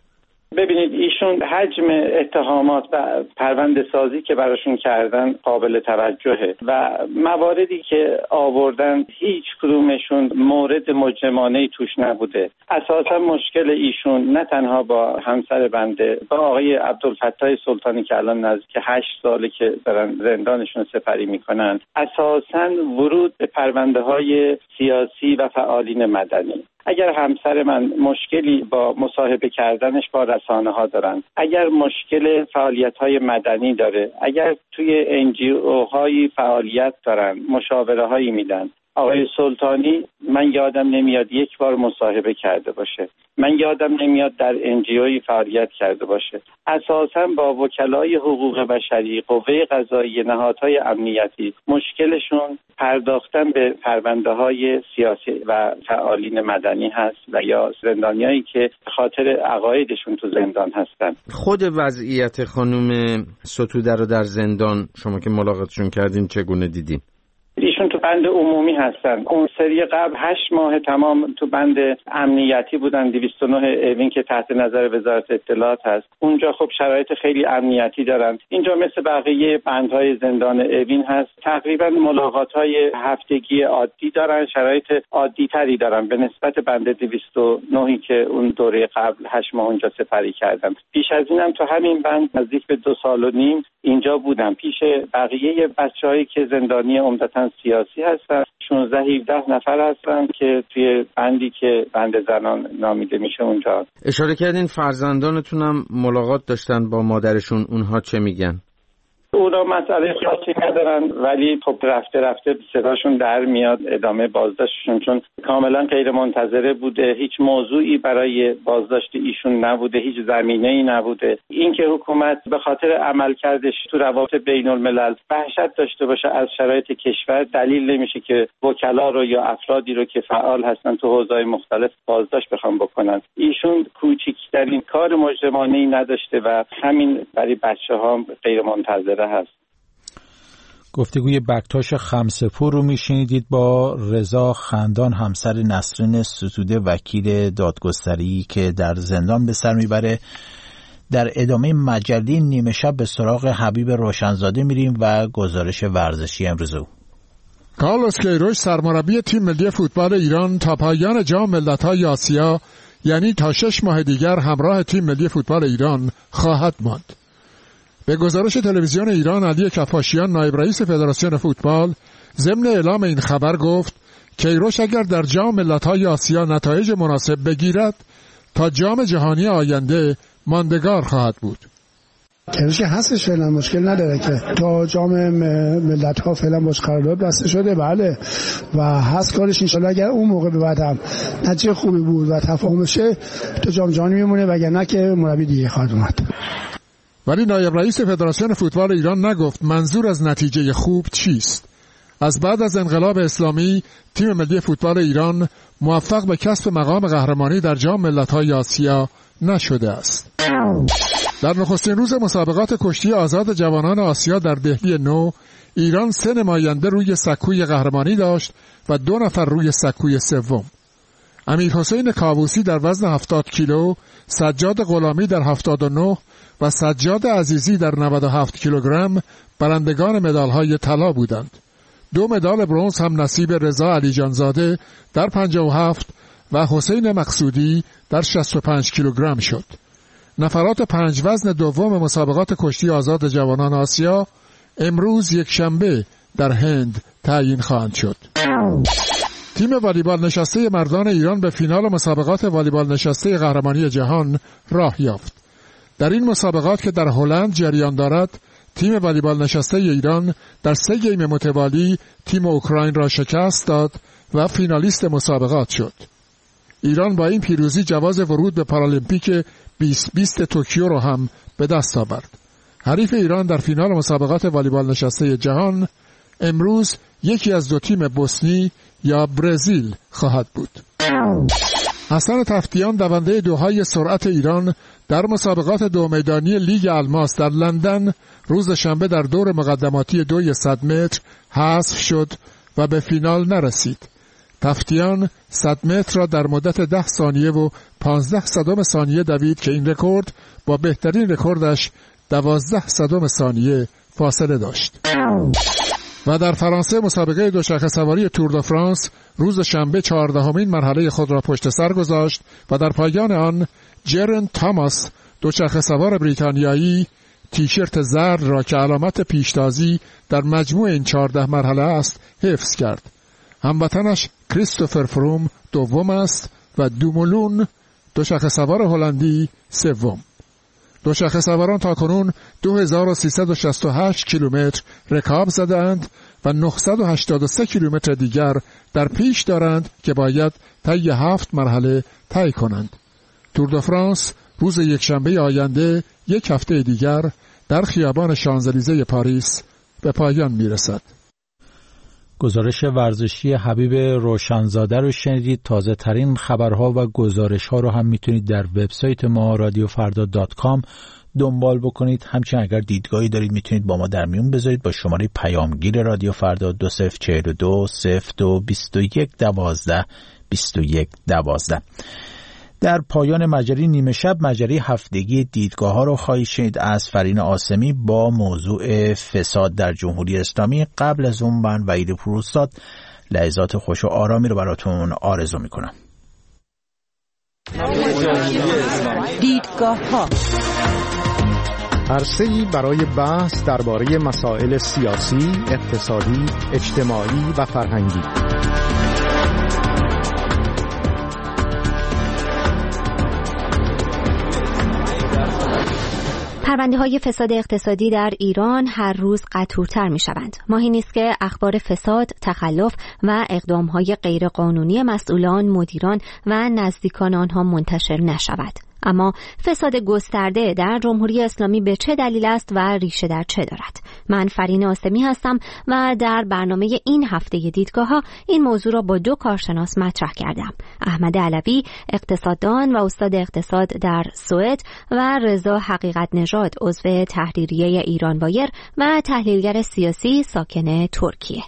ببینید ایشون حجم اتهامات و پرونده سازی که براشون کردن قابل توجهه و مواردی که آوردن هیچ کدومشون مورد مجرمانه‌ای توش نبوده. اساسا مشکل ایشون نه تنها با همسر بنده، با آقای عبدالفتاح سلطانی که الان نزدیک هشت ساله که دارن زندانشون سپری میکنن، اساسا ورود به پرونده های سیاسی و فعالین مدنی. اگر همسر من مشکلی با مصاحبه کردنش با رسانه ها دارن، اگر مشکل فعالیت های مدنی داره، اگر توی انجیو هایی فعالیت دارن، مشاوره هایی میدن، آقای سلطانی من یادم نمیاد یک بار مصاحبه کرده باشه، من یادم نمیاد در انجیوی فعالیت کرده باشه. اساساً با وکلای حقوق بشری، قوه قضاییه، نهادهای امنیتی مشکلشون پرداختن به پرونده های سیاسی و فعالین مدنی هست و یا زندانیایی که خاطر عقایدشون تو زندان هستن. خود وضعیت خانم ستوده رو در زندان شما که ملاقاتشون کردین چگونه دیدین؟ ایشون تو بند عمومی هستن. اون سری قبل هشت ماه تمام تو بند امنیتی بودن، دویست و نه اوین که تحت نظر وزارت اطلاعات هست. اونجا خب شرایط خیلی امنیتی دارن. اینجا مثل بقیه بندهای زندان اوین هست. تقریبا ملاقات‌های هفتگی عادی دارن، شرایط عادی تری دارن به نسبت بند دویست و نه که اون دوره قبل هشت ماه اونجا سپری کردن. پیش از اینم تو همین بند نزدیک به دو سال و نیم اینجا بودم پیش بقیه بچه‌هایی که زندانی عمدتاً سیاسی هستن. شانزده هفده نفر هستن که توی بندی که بند زنان نامیده میشه اونجا. اشاره کردین فرزندانتون هم ملاقات داشتن با مادرشون، اونها چه میگن؟ اونا مسئله خاصی ندارن ولی خب رفته رفته صداشون در میاد ادامه بازداشتشون، چون کاملا غیر منتظره بوده، هیچ موضوعی برای بازداشت ایشون نبوده، هیچ زمینه‌ای نبوده. اینکه حکومت به خاطر عملکردش تو روابط بین الملل وحشت داشته باشه از شرایط کشور دلیل نمیشه که وکلا رو یا افرادی رو که فعال هستن تو حوزه‌های مختلف بازداشت بخوام بکنن. ایشون کوچکترین کار مجرمانه‌ای نداشته و همین برای بچه‌ها غیر منتظره هست. گفتگوی بکتاش خمسه‌پور رو میشنیدید با رضا خندان، همسر نسرین ستوده، وکیل دادگستری که در زندان به سر میبره. در ادامه مجله نیمه شب به سراغ حبیب روشنزاده میریم و گزارش ورزشی امروز او. کارلوس کیروش سرمربی تیم ملی فوتبال ایران تا پایان جام ملت‌های آسیا، یعنی تا شش ماه دیگر همراه تیم ملی فوتبال ایران خواهد ماند. به گزارش تلویزیون ایران علی کفاشیان نایب رئیس فدراسیون فوتبال ضمن اعلام این خبر گفت کیروش اگر در جام ملت‌های آسیا نتایج مناسب بگیرد تا جام جهانی آینده ماندگار خواهد بود. کیروش هستش فعلا، مشکل نداره که تا جام ملت‌ها فعلا باش قرارداد بسته شده، بله و هست کارش. انشالله اگر اون موقع به بعد هم نتیجه خوبی بود و تفاهم بشه تا جام جهانی میمونه، وگرنه که مربی دیگه خواهد اومد. ولی نایب رئیس فدراسیون فوتبال ایران نگفت منظور از نتیجه خوب چیست. از بعد از انقلاب اسلامی تیم ملی فوتبال ایران موفق به کسب مقام قهرمانی در جام ملت‌های آسیا نشده است. در نخستین روز مسابقات کشتی آزاد جوانان آسیا در دهلی نو، ایران سه نماینده روی سکوی قهرمانی داشت و دو نفر روی سکوی سوم. امیرحسین کاووسی در وزن هفتاد کیلو، سجاد غلامی در هفتاد و نه و سجاد عزیزی در نود و هفت کیلوگرم برندگان مدال‌های طلا بودند. دو مدال برنز هم نصیب رضا علیجانزاده در پنجاه و هفت و حسین مقصودی در شصت و پنج کیلوگرم شد. نفرات پنج وزن دوم مسابقات کشتی آزاد جوانان آسیا امروز یک شنبه در هند تعیین خواهند شد. تیم والیبال نشسته مردان ایران به فینال مسابقات والیبال نشسته قهرمانی جهان راه یافت. در این مسابقات که در هلند جریان دارد، تیم والیبال نشسته ایران در سه گیم متوالی تیم اوکراین را شکست داد و فینالیست مسابقات شد. ایران با این پیروزی جواز ورود به پارالیمپیک بیست بیست توکیو را هم به دست آورد. حریف ایران در فینال مسابقات والیبال نشسته جهان امروز یکی از دو تیم بوسنی یا برزیل خواهد بود. حسن تفتیان دونده دوهای سرعت ایران در مسابقات دو میدانی لیگ الماس در لندن روز شنبه در دور مقدماتی دوی صد متر حذف شد و به فینال نرسید. تفتیان صد متر را در مدت ده ثانیه و پانزده صدم ثانیه دوید که این رکورد با بهترین رکوردش دوازده صدم ثانیه فاصله داشت. و در فرانسه مسابقه دوچرخه سواری تور دو فرانس روز شنبه چهاردهمین مرحله خود را پشت سر گذاشت و در پایان آن جرن تاماس دوچرخه سوار بریتانیایی تیشرت زرد را که علامت پیشتازی در مجموع این چهارده مرحله است حفظ کرد. هموطنش کریستوفر فروم دوم است و دومولون دوچرخه سوار هلندی سوم. دوچرخه سواران تاکنون دو هزار و سیصد و شصت و هشت کیلومتر رکاب زدند و نهصد و هشتاد و سه کیلومتر دیگر در پیش دارند که باید طی هفت مرحله طی کنند. تور دو فرانس روز یکشنبه آینده یک هفته دیگر در خیابان شانزلیزه پاریس به پایان میرسد. گزارش ورزشی حبیب روشنزاده رو شنیدید. تازه ترین خبرها و گزارش ها رو هم میتونید در وبسایت ما رادیو فردا دات کام دنبال بکنید. همچنین اگر دیدگاهی دارید میتونید با ما در میون بذارید با شماره پیامگیر رادیو فردا دو صفر چهل و دو صفر دو بیست و یک دوازده بیست و یک دوازده. در پایان مجری نیمه شب مجری هفتگی دیدگاه ها رو خواهید شنید از فرین عاصمی با موضوع فساد در جمهوری اسلامی. قبل از اون من وحید پوراستاد لحظات خوش و آرامی رو براتون آرزو میکنم. دیدگاه ها عرصه‌ای برای بحث درباره مسائل سیاسی، اقتصادی، اجتماعی و فرهنگی. پرونده‌های فساد اقتصادی در ایران هر روز قطورتر می‌شوند. ماهی نیست که اخبار فساد، تخلف و اقدام‌های غیرقانونی مسئولان، مدیران و نزدیکان آنها منتشر نشود. اما فساد گسترده در جمهوری اسلامی به چه دلیل است و ریشه در چه دارد؟ من فرین عاصمی هستم و در برنامه این هفته دیدگاه‌ها این موضوع را با دو کارشناس مطرح کردم. احمد علوی، اقتصاددان و استاد اقتصاد در سوئد و رضا حقیقت نژاد، عضو تحریریه ایران وایر و تحلیلگر سیاسی ساکن ترکیه.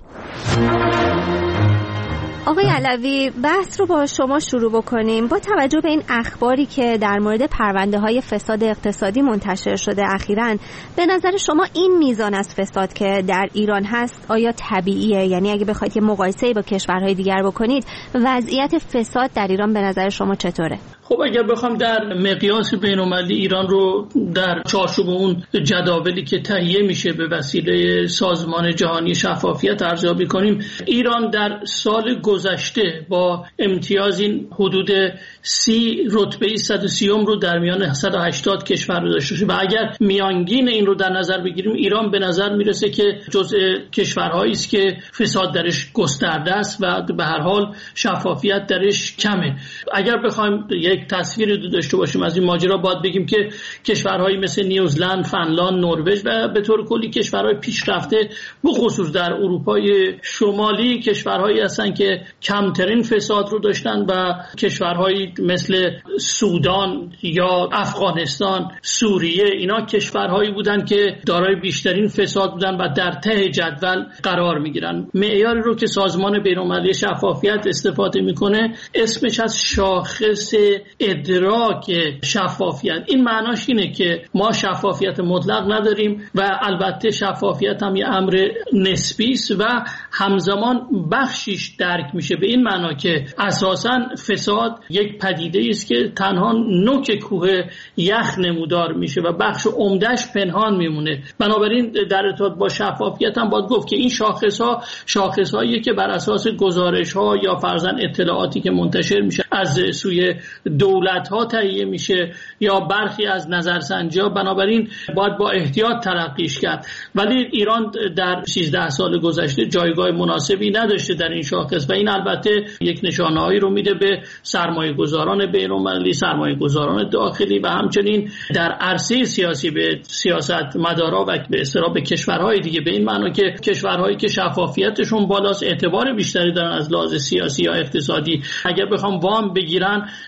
آقای علوی، بحث رو با شما شروع بکنیم. با توجه به این اخباری که در مورد پرونده‌های فساد اقتصادی منتشر شده اخیراً، به نظر شما این میزان از فساد که در ایران هست آیا طبیعیه؟ یعنی اگه بخواید یه مقایسه‌ای با کشورهای دیگر بکنید، وضعیت فساد در ایران به نظر شما چطوره؟ خب اگر بخوام در مقیاس بین‌المللی ایران رو در چارچوب اون جداولی که تهیه میشه به وسیله سازمان جهانی شفافیت ارزیابی کنیم، ایران در سال گذشته با امتیاز این حدود سی رتبه صد و سی رو در میان صد و هشتاد کشور رو داشته و اگر میانگین این رو در نظر بگیریم، ایران به نظر میرسه که جزء کشورهایی است که فساد درش گسترده است و به هر حال شفافیت درش کمه. اگر بخوایم یک تصویری داشته باشیم از این ماجرا، باید بگیم که کشورهایی مثل نیوزلند، فنلاند، نروژ و به طور کلی کشورهای پیشرفته به خصوص در اروپای شمالی کشورهایی هستند که کمترین فساد رو داشتن و کشورهایی مثل سودان یا افغانستان، سوریه، اینا کشورهایی بودن که دارای بیشترین فساد بودن و در ته جدول قرار میگیرن. معیاری رو که سازمان بین‌المللی شفافیت استفاده میکنه اسمش از شاخص ادراک شفافیت. این معناش اینه که ما شفافیت مطلق نداریم و البته شفافیت هم یه امر نسبی است و همزمان بخشیش درک میشه به این معنا که اساساً فساد یک پدیده است که تنها نوک کوه یخ نمودار میشه و بخش عمدهش پنهان میمونه. بنابراین در ارتباط با شفافیت هم باید گفت که این شاخص ها شاخص هایی که بر اساس گزارش ها یا فرضاً اطلاعاتی که منتشر میشه از سوی دولت ها تهیه میشه یا برخی از نظرسنجی ها، بنابراین باید با احتیاط تلقیش کرد. ولی ایران در سیزده سال گذشته جایگاه مناسبی نداشته در این شاخص و این البته یک نشانه‌هایی رو میده به سرمایه گذاران بین‌المللی، سرمایه گذاران داخلی و همچنین در عرصه سیاسی به سیاست مدارا و به اصطلاح به کشورهای دیگه، به این معنی که کشورهایی که شفافیتشون بالاست اعتبار بیشتری دارن از لحاظ سیاسی یا اقتصادی. اگر بخوام وام بگیرن از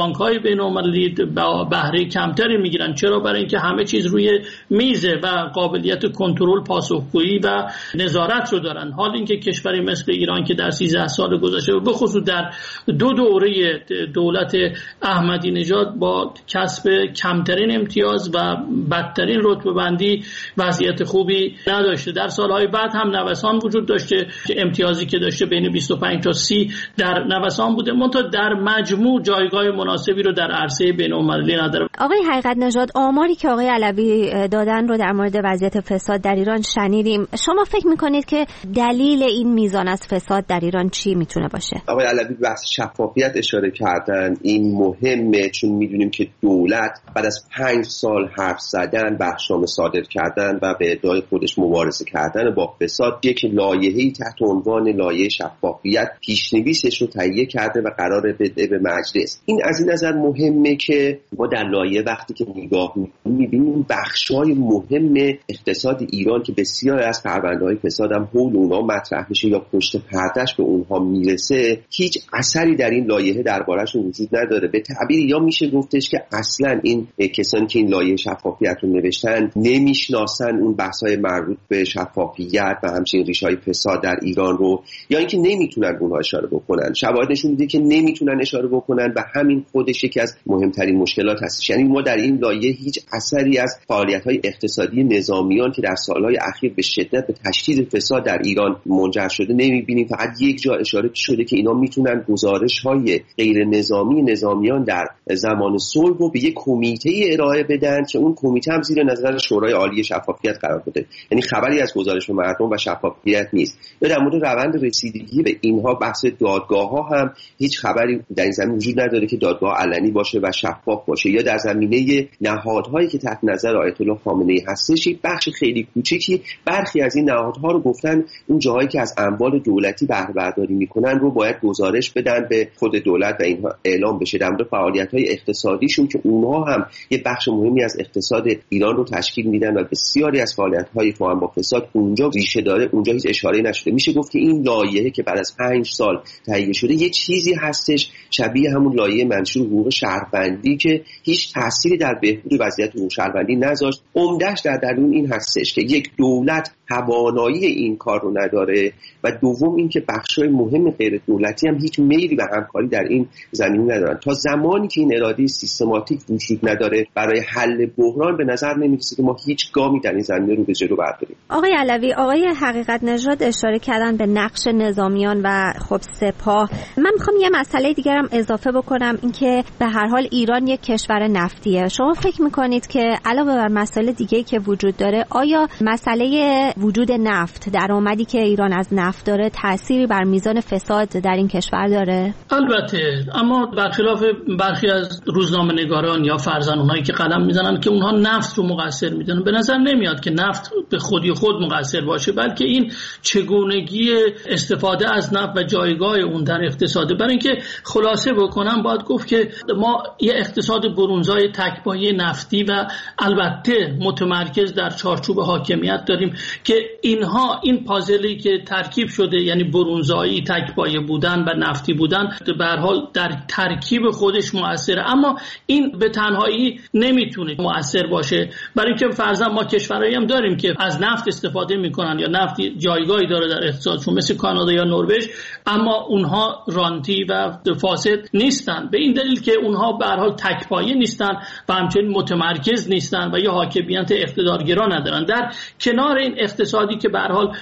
بانک‌های بین‌المللی با بهره کمتری میگیرن. چرا؟ برای اینکه همه چیز روی میزه و قابلیت کنترل، پاسخگویی و نظارت رو دارن. حال اینکه کشوری مثل ایران که در سیزده سال گذشته و به خصوص در دو دوره دولت احمدی نژاد با کسب کمترین امتیاز و بدترین رتبه بندی وضعیت خوبی نداشته. در سالهای بعد هم نوسان وجود داشته که امتیازی که داشته بین بیست و پنج تا سی در نوسان بوده، منتها در مجموع جایگاه مناسبی رو در عرصه بین‌المللی نداره. آقای حقیقت نژاد، آماری که آقای علوی دادن رو در مورد وضعیت فساد در ایران شنیدیم. شما فکر میکنید که دلیل این میزان از فساد در ایران چی میتونه باشه؟ آقای علوی بحث شفافیت اشاره کردن. این مهمه چون میدونیم که دولت بعد از پنج سال حرف زدن، بخشنامه صادر کردن و به ادعای خودش مبارزه کردن با فساد، یک لایحه‌ای تحت عنوان لایحه شفافیت پیش‌نویسش رو تهیه کرده و قراره بده به مجلس. این از این نظر مهمه که ما در لایحه وقتی که نگاه می‌کنیم می‌بینیم بخش‌های مهم اقتصاد ایران که بسیار از پرونده‌های فساد هم حول اونها مطرح میشه یا پشت پردهش به اونها میرسه، هیچ اثری در این لایحه درباره‌شون وجود نداره. به تعبیر یا میشه گفتش که اصلاً این کسانی که این لایحه شفافیت رو نوشتن نمیشناسن اون بحث‌های مربوط به شفافیت و همچنین ریشه‌های فساد در ایران رو، یا اینکه نمیتونن اونها اشاره بکنن. شواهد نشون میده که نمیتونن اشاره بکنن و همین خودش یکی از مهمترین مشکلات هست. یعنی ما در این لایحه هیچ اثری از فعالیت‌های اقتصادی نظامیان که در سال‌های اخیر به شدت به تشدید فساد در ایران منجر شده نمی‌بینیم. فقط یک جا اشاره شده که اینا میتونن گزارش‌های غیر نظامی نظامیان در زمان صلح رو به یک کمیته ارائه بدن که اون کمیته هم زیر نظر شورای عالی شفافیت قرار بده. یعنی خبری از گزارش مردم و شفافیت نیست. یا در مورد روند رسیدگی به اینها بحث دادگاه‌ها هم هیچ خبری در این زمینه وجود نداره که دادگاه علنی باشه و شفاف باشه. یا در زمینه نهادهایی که تحت نظر آیت الله خامنه‌ای هستش، بخش خیلی کوچیکی برخی از این نهادها رو گفتن اون جاهایی که از اموال دولتی بهره برداری میکنن رو باید گزارش بدن به خود دولت و اینها اعلام بشه. در مورد فعالیت‌های اقتصادیشون که اونها هم یه بخش مهمی از اقتصاد ایران رو تشکیل میدن و بسیاری از فعالیت‌های توأم با فساد اونجا ریشه داره، اونجا هیچ اشاره نشده. میشه گفت که این لایحه که بعد از پنج سال تهیه شده یه چیزی هستش شبیه همون لایحه منشور حقوق شهروندی که هیچ تأثیری در بهبود وضعیت حقوق شهروندی نذاشت. عمده‌اش در درون این هستش که یک دولت توانایی این کار رو نداره و دوم این که بخش‌های مهم غیر دولتی هم هیچ میلی به همکاری در این زمینه ندارن. تا زمانی که این اراده سیستماتیک وجود نداره برای حل بحران، به نظر نمی‌رسه که ما هیچ گامی در این زمینه رو به جلو برداریم. آقای علوی، آقای حقیقت نژاد اشاره کردن به نقش نظامیان و خب سپاه. من می‌خوام یه مسئله دیگر هم اضافه بکنم، اینکه به هر حال ایران یک کشور نفتیه. شما فکر می‌کنید که علاوه بر مسائل دیگه‌ای که وجود داره، آیا مسئله وجود نفت، درآمدی که ایران از نفت داره، تأثیری بر میزان فساد در این کشور داره؟ البته، اما برخلاف برخی از روزنامه‌نگاران یا فرضاً اونایی که قلم میزنن که اونها نفت رو مقصر میدونن، به نظر نمیاد که نفت به خودی خود مقصر باشه، بلکه این چگونگی استفاده از نفت و جایگاه اون در اقتصاد. برای اینکه خلاصه بکنم باید گفت که ما یه اقتصاد برونزای تک‌پایه نفتی و البته متمرکز در چارچوب حاکمیت داریم که اینها این پازلی که ترکیب شده، یعنی برونزایی، تک‌پایه بودن و نفتی بودن، به هر حال در ترکیب خودش مؤثره، اما این به تنهایی نمیتونه مؤثر باشه. برای اینکه فرضاً ما کشورهایی هم داریم که از نفت استفاده میکنن یا نفت جایگاهی داره در اقتصادشون مثل کانادا یا نروژ، اما اونها رانتی و فاسد نیستن، به این دلیل که اونها به هر حال تک‌پایه نیستن و همچنین متمرکز نیستن و یا حاکمیت اقتدارگرا ندارن. در کنار این اقتصادی که به هر حال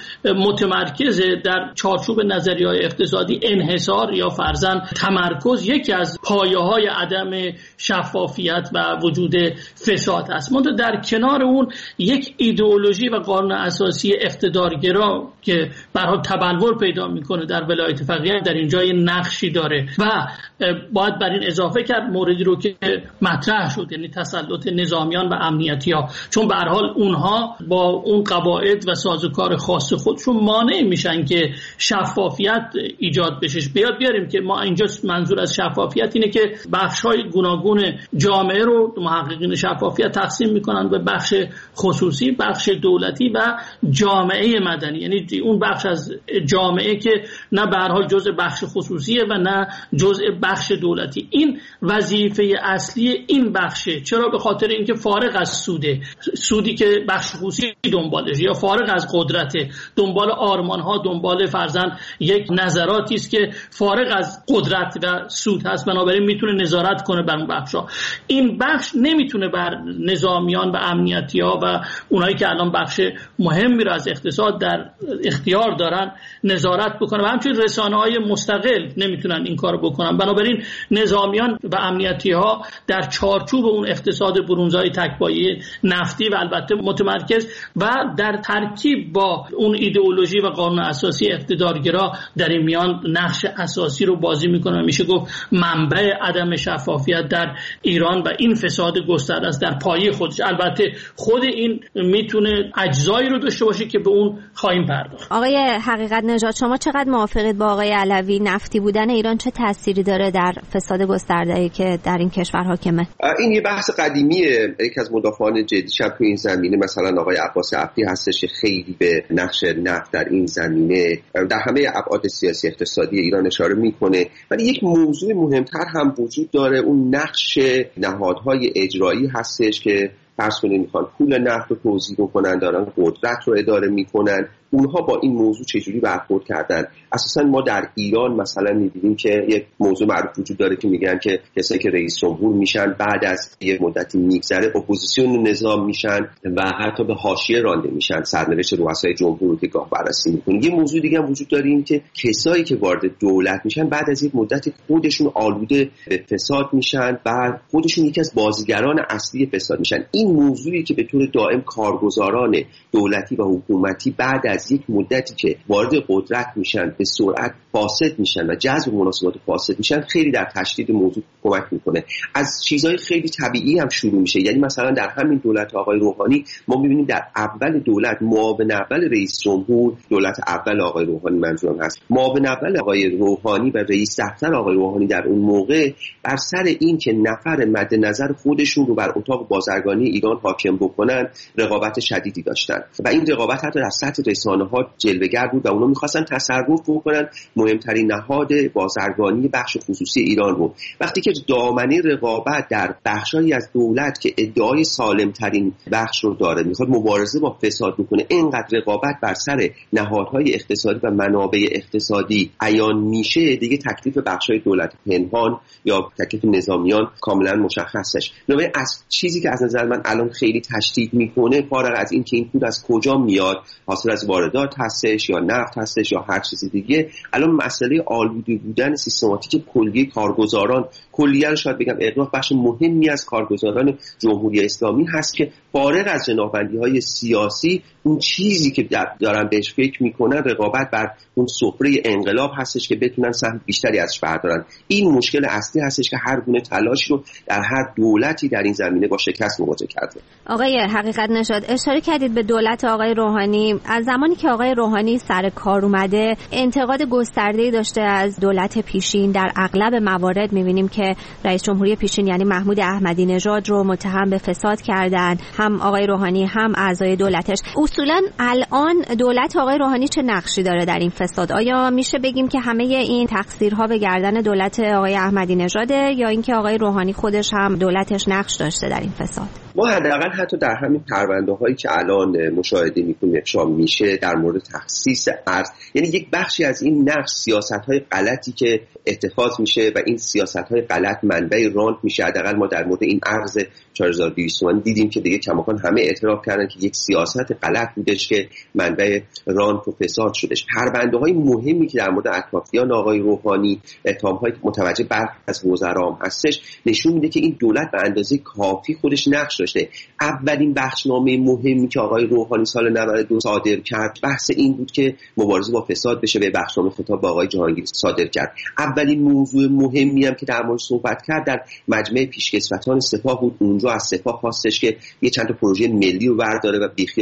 متمرکزه در چارچوب نظریه‌های اقتصادی، انحصار یا فرضاً تمرکز یکی از پایه‌های عدم شفافیت و وجود فساد است. منتها در کنار اون یک ایدئولوژی و قانون اساسی اقتدارگرا که به هر حال تبلور پیدا میکنه در ولایت فقیه در اینجا یه نقشی داره و باید بر این اضافه کرد موردی رو که مطرح شد، یعنی تسلط نظامیان و امنیتی‌ها، چون به هر حال اونها با اون قواعد و سازوکار خاص خودشون مانع میشن که شفافیت ایجاد بشه. بیاد بیاریم که ما اینجا منظور از شفافیت اینه که بخش‌های گوناگون جامعه رو محققین شفافیت تقسیم میکنن به بخش خصوصی، بخش دولتی و جامعه مدنی، یعنی اون بخش از جامعه که نه به هر حال جزء بخش خصوصیه و نه جزء بخش دولتی. که این وظیفه اصلی این بخشه. چرا؟ به خاطر اینکه فارغ از سوده، سودی که بخش خصوصی دنبالش، یا فارغ از قدرت، دنبال آرمان ها، دنبال فرزن یک نظراتی است که فارغ از قدرت و سود هست، بنابراین میتونه نظارت کنه بر اون بخشا. این بخش نمیتونه بر نظامیان و امنیتی ها و اونایی که الان بخش مهمی رو از اقتصاد در اختیار دارن نظارت بکنه و همچنین رسانه های مستقل نمیتونن این کارو بکنن. بنابراین نظامیان و امنیتی ها در چارچوب اون اقتصاد برونزای تک‌پایه نفتی و البته متمرکز و در ترکیب با اون ایدئولوژی و قانون اساسی اقتدارگرا در این میان نقش اساسی رو بازی میکنه و میشه گفت منبع عدم شفافیت در ایران و این فساد گسترده است در پایه خودش. البته خود این میتونه اجزایی رو داشته باشه که به اون خواهیم پرداخت. آقای حقیقت نژاد، شما چقدر موافقید با آقای علوی؟ نفتی بودن ایران چه تأثیری داره در فساد گسترده‌ای که در این کشور حاکمه؟ این یه بحث قدیمیه. یکی از مدافعان جدیش هم تو این زمینه مثلا آقای عباس عبدی هستش که خیلی به نقش نفت در این زمینه در همه ابعاد سیاسی اقتصادی ایران اشاره میکنه. ولی یک موضوع مهمتر هم وجود داره، اون نقش نهادهای اجرایی هستش که فرض کنید میخوان پول نفت رو توزیع بکنن، دارن قدرت رو اداره میکنن. اونها با این موضوع چجوری برخورد کردن؟ اساسا ما در ایران مثلا می‌بینیم که یک موضوع معروف وجود داره که میگن که کسایی که رئیس جمهور میشن بعد از یک مدتی میگذره اپوزیسیون نظام میشن و حتی به حاشیه رانده میشن. سرنوشت رؤسای جمهور رو که گاه بررسی می‌کنیم. یه موضوع دیگه هم وجود داره، این که کسایی که وارد دولت میشن بعد از یک مدتی خودشون آلوده به فساد میشن و خودشون یکی از بازیگران اصلی فساد میشن. این موضوعی که به طور دائم کارگزاران دولتی و حکومتی بعد از یک مدتی که وارد قدرت میشن به سرعت فاسد میشن و جذب مناسبات فاسد میشن خیلی در تشدید موضوع کمک میکنه. از چیزهای خیلی طبیعی هم شروع میشه. یعنی مثلا در همین دولت آقای روحانی ما میبینیم در اول دولت معاون اول رئیس جمهور، دولت اول آقای روحانی منظورم هست، معاون اول آقای روحانی و رئیس دفتر آقای روحانی در اون موقع بر سر این که نفر مد نظر خودشون رو بر اتاق بازرگانی ایران حاکم بکنن رقابت شدیدی داشتن و این رقابت حتی در سطح رسانه‌ها جلوه‌گر بود و اونا می‌خواستن تصرف بکنن مهمترین نهاد بازرگانی بخش خصوصی ایران رو. وقتی که دامنه رقابت در بخشایی از دولت که ادعای سالم‌ترین بخش رو داره میخواد مبارزه با فساد بکنه، اینقدر رقابت بر سر نهادهای اقتصادی و منابع اقتصادی عیان میشه، دیگه تکلیف بخشای دولت پنهان یا تکلیف نظامیان کاملا مشخصش. نوعی از چیزی که از نظر من الان خیلی تشدید میکنه فارغ از این که این پول از کجا میاد، حاصل از واردات هستش یا نفت هستش یا هر چیز دیگه، الان مسئله آلوده بودن سیستماتیک کلیه کارگزاران، کلیه رو شاید بگم اغراق بخش مهمی از کارگزاران جمهوری اسلامی هست که فارغ از جنابندی‌های سیاسی اون چیزی که دارن بهش فکر میکنن رقابت بر اون سفره انقلاب هستش که بتونن سهم بیشتری ازش بردارن. این مشکل اصلی هستش که هر گونه تلاش رو در هر دولتی در این زمینه با شکست مواجه کرده. آقای حقیقت نژاد، اشاره کردید به دولت آقای روحانی. از زمانی که آقای روحانی سر کار اومده انتقاد گسترده‌ای داشته از دولت پیشین. در اغلب موارد می‌بینیم که رئیس جمهوری پیشین یعنی محمود احمدی نژاد رو متهم به فساد کردن، هم آقای روحانی هم اعضای دولتش. اصولا الان دولت آقای روحانی چه نقشی داره در این فساد؟ آیا میشه بگیم که همه این تقصیرها به گردن دولت آقای احمدی نژاده یا اینکه آقای روحانی خودش هم دولتش نقش داشته در این فساد؟ ما حداقل حتی در همین پرونده هایی که الان مشاهده میکنیم افشا میشه در مورد تخصیص ارز، یعنی یک بخشی از این نقش سیاست های غلطی که اتخاذ میشه و این سیاست های غلط منبع رانت میشه. حداقل ما در مورد این ارز چهار هزار و دویست تومان دیدیم که دیگه کماکان همه اعتراف کردن که یک سیاست غلط بودش که منبع رانت و فساد شدش. پرونده های مهمی که در مورد اطرافیان آقای روحانی، اتهام های متوجه برخی از وزرا هستش نشون میده که این دولت به اندازه کافی خودش نقش داشته. اولین بخشنامه مهمی که آقای روحانی سال نود و دو صادر کرد بحث این بود که مبارزه با فساد بشه، به بخشنامه خطاب به آقای جهانگیری صادر کرد. اولین موضوع مهمی هم که در مورد صحبت کرد در مجمع پیشکسوتان سپاه بود. اونجا از سپاه خواستش که یه چند تا پروژه ملی رو برداره و بیخیال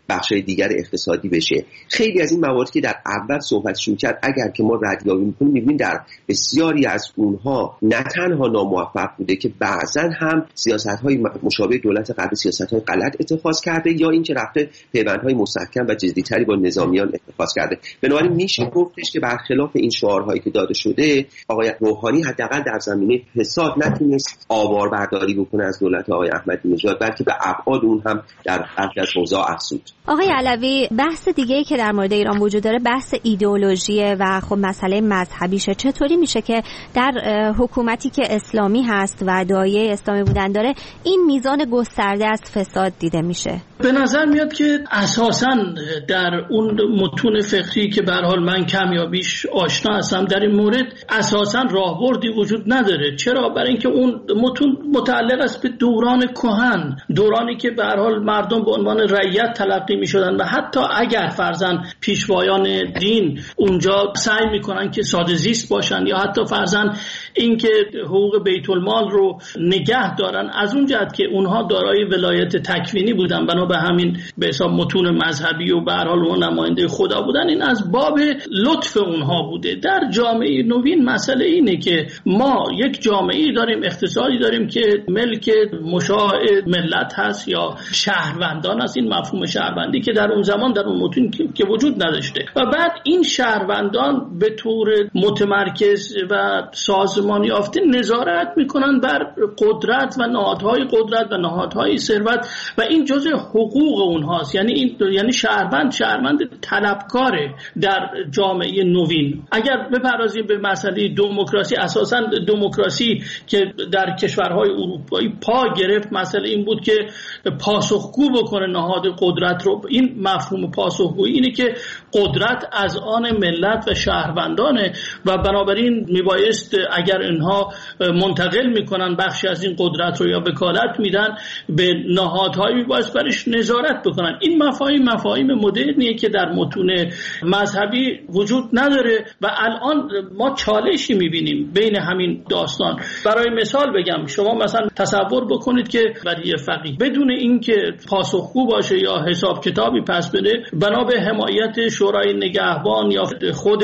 بخشای دیگر اقتصادی بشه. خیلی از این مواردی که در اول صحبت شروع کرد اگر که ما ردیابی می‌کنیم می‌بینیم در بسیاری از اونها نه تنها ناموفق بوده که بعضاً هم سیاست‌های مشابه دولت قبل سیاست‌های غلط اتخاذ کرده یا اینکه رفته پیوندهای مستحکم و جدی‌تری با نظامیان اتخاذ کرده. بنابراین میشه گفتش که برخلاف این شعارهایی که داده شده آقای روحانی حداقل در زمینه فساد نتونست آوار برداری بکنه از دولت آقای احمدی نژاد، بلکه به ابعاد اون هم در برخی از حوزه‌ها افزود. آقای علوی، بحث دیگه‌ای که در مورد ایران وجود داره بحث ایدئولوژیه و خب مسئله مذهبیشه. چطوری میشه که در حکومتی که اسلامی هست و دایه اسلامی بودن داره این میزان گسترده از فساد دیده میشه؟ به نظر میاد که اساساً در اون متون فقهی که به هر حال من کم یا بیش آشنا هستم در این مورد اساساً راهبردی وجود نداره. چرا؟ برای اینکه اون متون متعلق است به دوران کهن، دورانی که به هر حال مردم به عنوان رعیت تلقی میشدن و حتی اگر فرضاً پیشوایان دین اونجا سعی میکنن که ساده زیست باشن یا حتی فرضاً اینکه حقوق بیت المال رو نگه دارن، از اون جهت که اونها دارای ولایت تکوینی بودن بنا به همین به حساب متون مذهبی و به هر حال اون نماینده خدا بودن، این از باب لطف اونها بوده. در جامعه نوین مسئله اینه که ما یک جامعه داریم، اقتصادی داریم که ملک مشاع ملت هست یا شهروندان هست، این مفهوم شهروندی که در اون زمان در اون متون که وجود نداشته، و بعد این شهروندان به طور متمرکز و سازمانی یافته نظارت میکنن بر قدرت و نهادهای قدرت و نهادهای ثروت و این جزء حقوق اونهاست. یعنی این یعنی شهروند شهروند طلبکاره در جامعه نوین. اگر بپردازیم به مسئله دموکراسی، اساساً دموکراسی که در کشورهای اروپایی پا گرفت مسئله این بود که پاسخگو بکنه نهاد قدرت رو. این مفهوم پاسخگویی اینه که قدرت از آن ملت و شهروندانه و بنابراین میبایست اگر اینها منتقل میکنن بخشی از این قدرت رو یا وکالت میدن به نهادهایی میبایست برش نظارت بکنن. این مفاهیم مفاهیم مدرنیه که در متون مذهبی وجود نداره و الان ما چالشی میبینیم بین همین داستان. برای مثال بگم، شما مثلا تصور بکنید که ولی فقیه بدون اینکه پاسخگو باشه یا حساب کتابی پس بده بنا به حمایت شورای نگهبان یا خود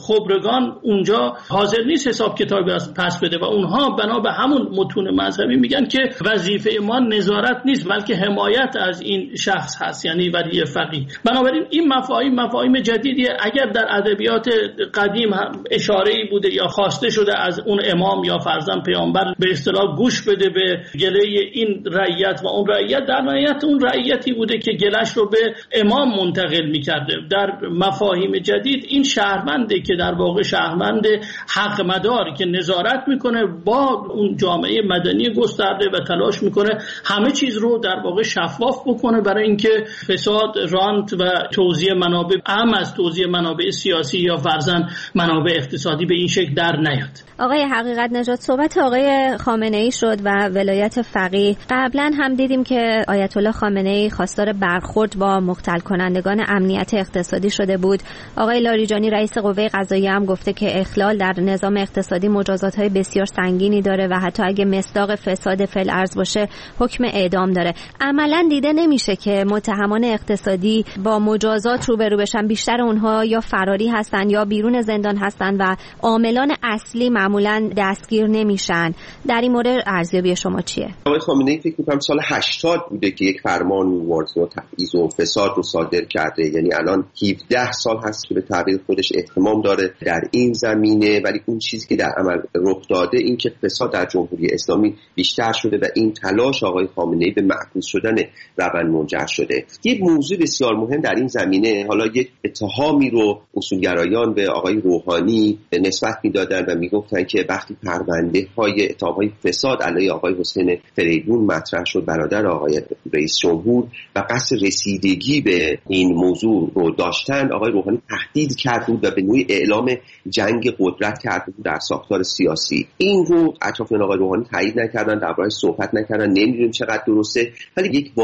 خبرگان اونجا حاضر نیست حساب کتابی پس بده و اونها بنا به همون متون مذهبی میگن که وظیفه ما نظارت نیست بلکه حمایت از این شخص هست، یعنی ولی فقیه. بنابراین این مفاهیم مفاهیم جدیدیه. اگر در ادبیات قدیم هم اشاره‌ای بوده یا خواسته شده از اون امام یا فرزند پیامبر به اصطلاح گوش بده به گله این رعیت و اون رعیت، در نهایت اون رعیتی بوده که گلش رو به امام منتقل می‌کرده. در مفاهیم جدید این شهرونده که در واقع شهروند حق مدار که نظارت میکنه با اون جامعه مدنی گسترده و تلاش میکنه همه چیز رو در واقع شفاف بکنه برای اینکه فساد، رانت و توزیع منابع اهم از توزیع منابع سیاسی یا فرضاً منابع اقتصادی به این شکل در نیاد. آقای حقیقت نژاد، صحبت آقای خامنه ای شد و ولایت فقیه. قبلا هم دیدیم که آیت الله خامنه ای خواستار برخورد با مختل کنندگان امنیت اقتصادی شده بود. آقای لاریجانی رئیس قوه قضاییه هم گفته که اخلال در نظام اقتصادی مجازات‌های بسیار سنگینی داره و حتی اگه مصداق فساد فعل ارز باشه حکم اعدام داره. عملاً دیده نمیشه که متهمان اقتصادی با مجازات روبرو بشن، بیشتر اونها یا فراری هستن یا بیرون زندان هستن و عاملان اصلی معمولاً دستگیر نمیشن. در این مورد ارزیابی شما چیه؟ آقای خامنه‌ای فکر می‌کنم سال هشتاد بوده که یک فرمان مبارزه با تبعیض و فساد رو صادر کرده، یعنی الان هفده سال هست که به تعبیر خودش اهتمام داره در این زمینه، ولی اون چیزی که در عمل رخ داده این که فساد در جمهوری اسلامی بیشتر شده و این تلاش آقای خامنه‌ای به معکوس شدن روند منجر شده. یک موضوع بسیار مهم در این زمینه، حالا یک اتهامی رو اصولگرایان به آقای روحانی نسبت میدادن و میگفتن که وقتی پرونده های اتهام‌های فساد علیه آقای حسین فریدون مطرح شد برادر آقای رئیس جمهور و قصد رسیدگی به این موضوع رو داشتن، آقای روحانی تهدید کرد بود و به نوعی اعلام جنگ قدرت کرده بود در ساختار سیاسی. این رو اطرافیان آقای روحانی تایید نکردن، درباره‌اش صحبت نکردن، نمیدونیم چقدر درسته، ولی یک واقعیت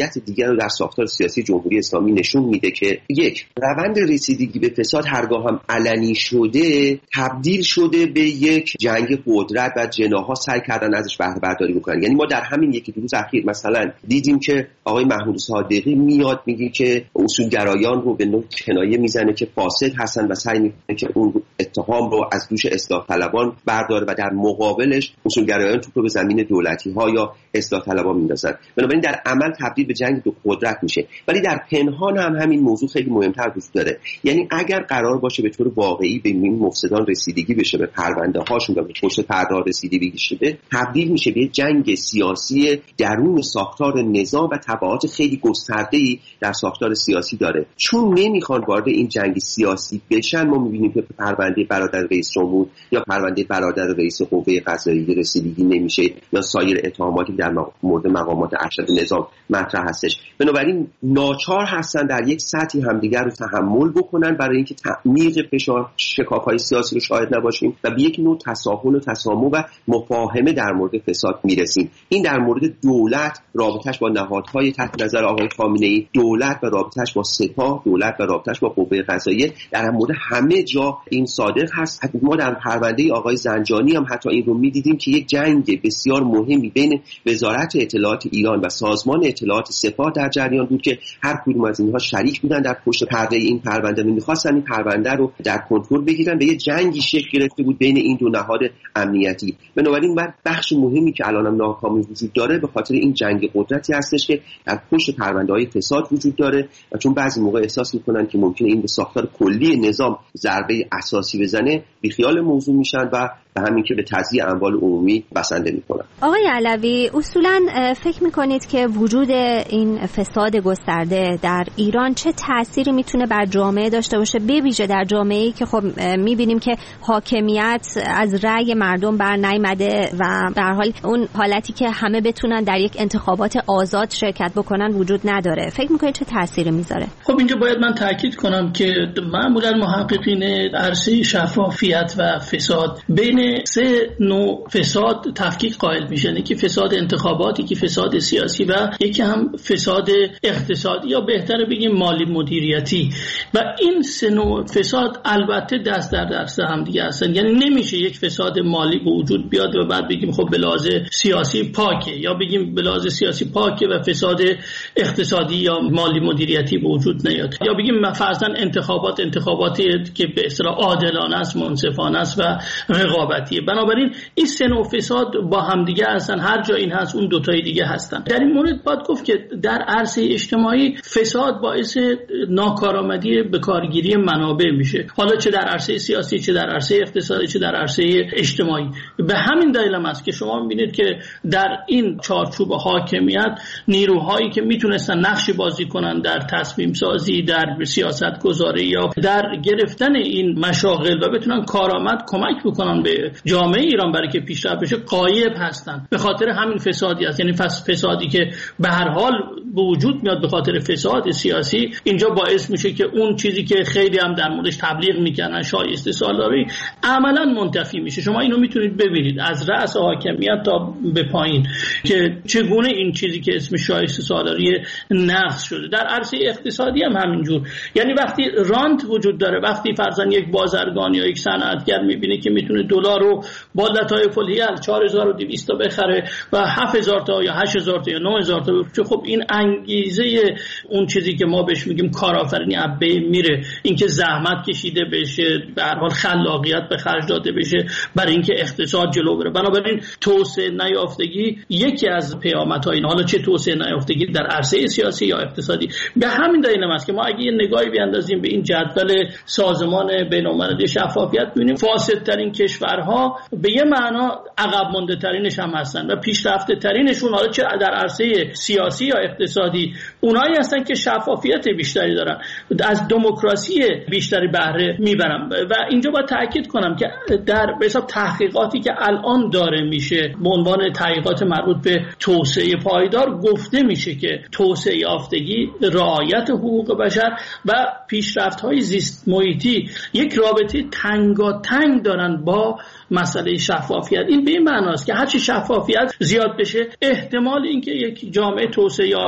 موقعیت دیگر رو در ساختار سیاسی جمهوری اسلامی نشون میده که یک، روند رسیدگی به فساد هرگاه هم علنی شده تبدیل شده به یک جنگ قدرت و جناح‌ها سعی کردن ازش بهره برداری بکنن. یعنی ما در همین یکی دو روز اخیر مثلا دیدیم که آقای محمود صادقی میاد میگه که اصولگرایان رو به نوع کنایه میزنه که فاسد هستن و سعی میکنه که اون اتهام رو از دوش اصلاح طلبان برداره و در مقابلش اصولگرایان توپ رو به زمین دولتی ها یا اصلاح طلبان میندازن. بنابراین در عمل تبدیل به جنگ دو قدرت میشه، ولی در پنهان هم همین موضوع خیلی مهمتر وجود داره. یعنی اگر قرار باشه به طور واقعی به این مفسدان رسیدگی بشه، به پرونده هاشون و به پشت پرده رسیدگی بشه، تبدیل میشه به جنگ سیاسی درون ساختار نظام و تبعات خیلی گسترده‌ای در ساختار سیاسی داره. چون نمیخوان وارد این جنگ سیاسی بشن، ما میبینیم که پرونده برادر رئیس جمهور یا پرونده برادر رئیس قوه قضاییه رسیدگی نمیشه یا سایر اتهاماتی در مورد مقامات ارشد نظام مطرح هستش. بنابراین ناچار هستن در یک سطحی همدیگر رو تحمل بکنن برای اینکه تعمیق فشار شکاف‌های سیاسی رو شاهد نباشیم و به یک نوع تساهل و تسامح و مفاهمه در مورد فساد میرسیم. این در مورد دولت، رابطش با نهادهای تحت نظر آقای خامنه‌ای، دولت و رابطش با سپاه، دولت و رابطش با قوه قضاییه، در مورد همه جا این صادق هست. ما در پرونده آقای زنجانی هم حتی این رو میدیدیم که یک جنگ بسیار مهمی بین وزارت اطلاعات ایران و سازمان اطلاعات سپاه در جریان بود که هر کدوم از اینها شریک بودن در پشت پرده این پرونده و می‌خواستن این پرونده رو در کنترل بگیرن. به یه جنگی شکل گرفته بود بین این دو نهاد امنیتی. بنابراین بعد بخش مهمی که الانم ناکامی وجود داره به خاطر این جنگ قدرتی هستش که در پشت پرونده‌های فساد وجود داره و چون بعضی موقع احساس می‌کنن که ممکنه این به ساختار کلی نظام ضربه اساسی بزنه، بیخیال موضوع میشن و به همین که به تضییع اموال عمومی بسنده میکنن. آقای علوی، اصولاً فکر میکنید که وجود این فساد گسترده در ایران چه تأثیری میتونه بر جامعه داشته باشه، به ویژه در جامعه‌ای که خب میبینیم که حاکمیت از رأی مردم بر نیامده و به هر حال اون حالتی که همه بتونن در یک انتخابات آزاد شرکت بکنن وجود نداره. فکر میکنید چه تأثیری میذاره؟ خب اینجا باید من تاکید کنم که معمولاً محققین عرصه شفافیت و فساد بین سه نوع فساد تفکیک قائل میشن، یکی فساد انتخاباتی، یکی فساد سیاسی و یکی هم فساد اقتصادی یا بهتره بگیم مالی مدیریتی. و این سه نوع فساد البته دست در دست هم دیگه هستن. یعنی نمیشه یک فساد مالی به وجود بیاد و بعد بگیم خب به لحاظ سیاسی پاکه، یا بگیم به لحاظ سیاسی پاکه و فساد اقتصادی یا مالی مدیریتی به وجود نیاد، یا بگیم فرضاً انتخابات انتخاباتی که به اصطلاح عادلانه است، منصفانه است و رقابت. بنابراین این سه نوع فساد با همدیگه هستن، هر جا این هست اون دوتای دیگه هستن. در این مورد باید گفت که در عرصه اجتماعی فساد باعث ناکارآمدی به کارگیری منابع میشه، حالا چه در عرصه سیاسی، چه در عرصه اقتصادی، چه در عرصه اجتماعی. به همین دلیل هم است که شما میبینید که در این چارچوب حاکمیت نیروهایی که میتونستن نقشی بازی کنن در تصمیم سازی، در سیاست گذاری یا در گرفتن این مشاغل و بتونن کارآمد کمک بکنن به جامعه ایران برای که پیشرفت بشه، غایب هستن. به خاطر همین فسادی است. یعنی فسادی که به هر حال به وجود میاد به خاطر فساد سیاسی، اینجا باعث میشه که اون چیزی که خیلی هم در موردش تبلیغ میکنن شایسته سالاری عملا منتفی میشه. شما اینو میتونید ببینید از رأس حاکمیت تا به پایین که چگونه این چیزی که اسم شایسته سالاری نقض شده. در عرصه اقتصادی هم همینجور. یعنی وقتی رانت وجود داره، وقتی فرضاً یک بازرگان یا یک صنعتگر میبینه که میتونه دلار رو با لطایف الحیل چهار هزار و دویست تا بخره و هفت هزار تا یا هشت هزار تا یا نه هزار تا بفروشه، خب این انگیزه اون چیزی که ما بهش میگیم کارآفرینی ابه میره، اینکه زحمت کشیده بشه، به هر حال خلاقیت به خرج داده بشه برای اینکه اقتصاد جلو بره. بنابراین توسعه نیافتگی یکی از پیامدها این، حالا چه توسعه نیافتگی در عرصه سیاسی یا اقتصادی. به همین دلیل است که ما اگه یه نگاهی بیاندازیم به این جدول سازمان بین‌المللی شفافیت ببینیم فاسدترین کشورها به یه معنا عقب مونده ترینش هم هستن و پیشرفته ترینشون، حالا چه در عرصه سیاسی یا اقتصادی، اونایی هستن که شفافیت بیشتری دارن، از دموکراسی بیشتری بهره میبرن. و اینجا باید تاکید کنم که در به حساب تحقیقاتی که الان داره میشه به عنوان تحقیقات مربوط به توسعه پایدار، گفته میشه که توسعه یافتگی، رعایت حقوق بشر و پیشرفت‌های زیست محیطی یک رابطه تنگاتنگ دارن با مسئله شفافیت. این به این معناست که هرچی شفافیت زیاد بشه، احتمال اینکه یک جامعه توسعه یافته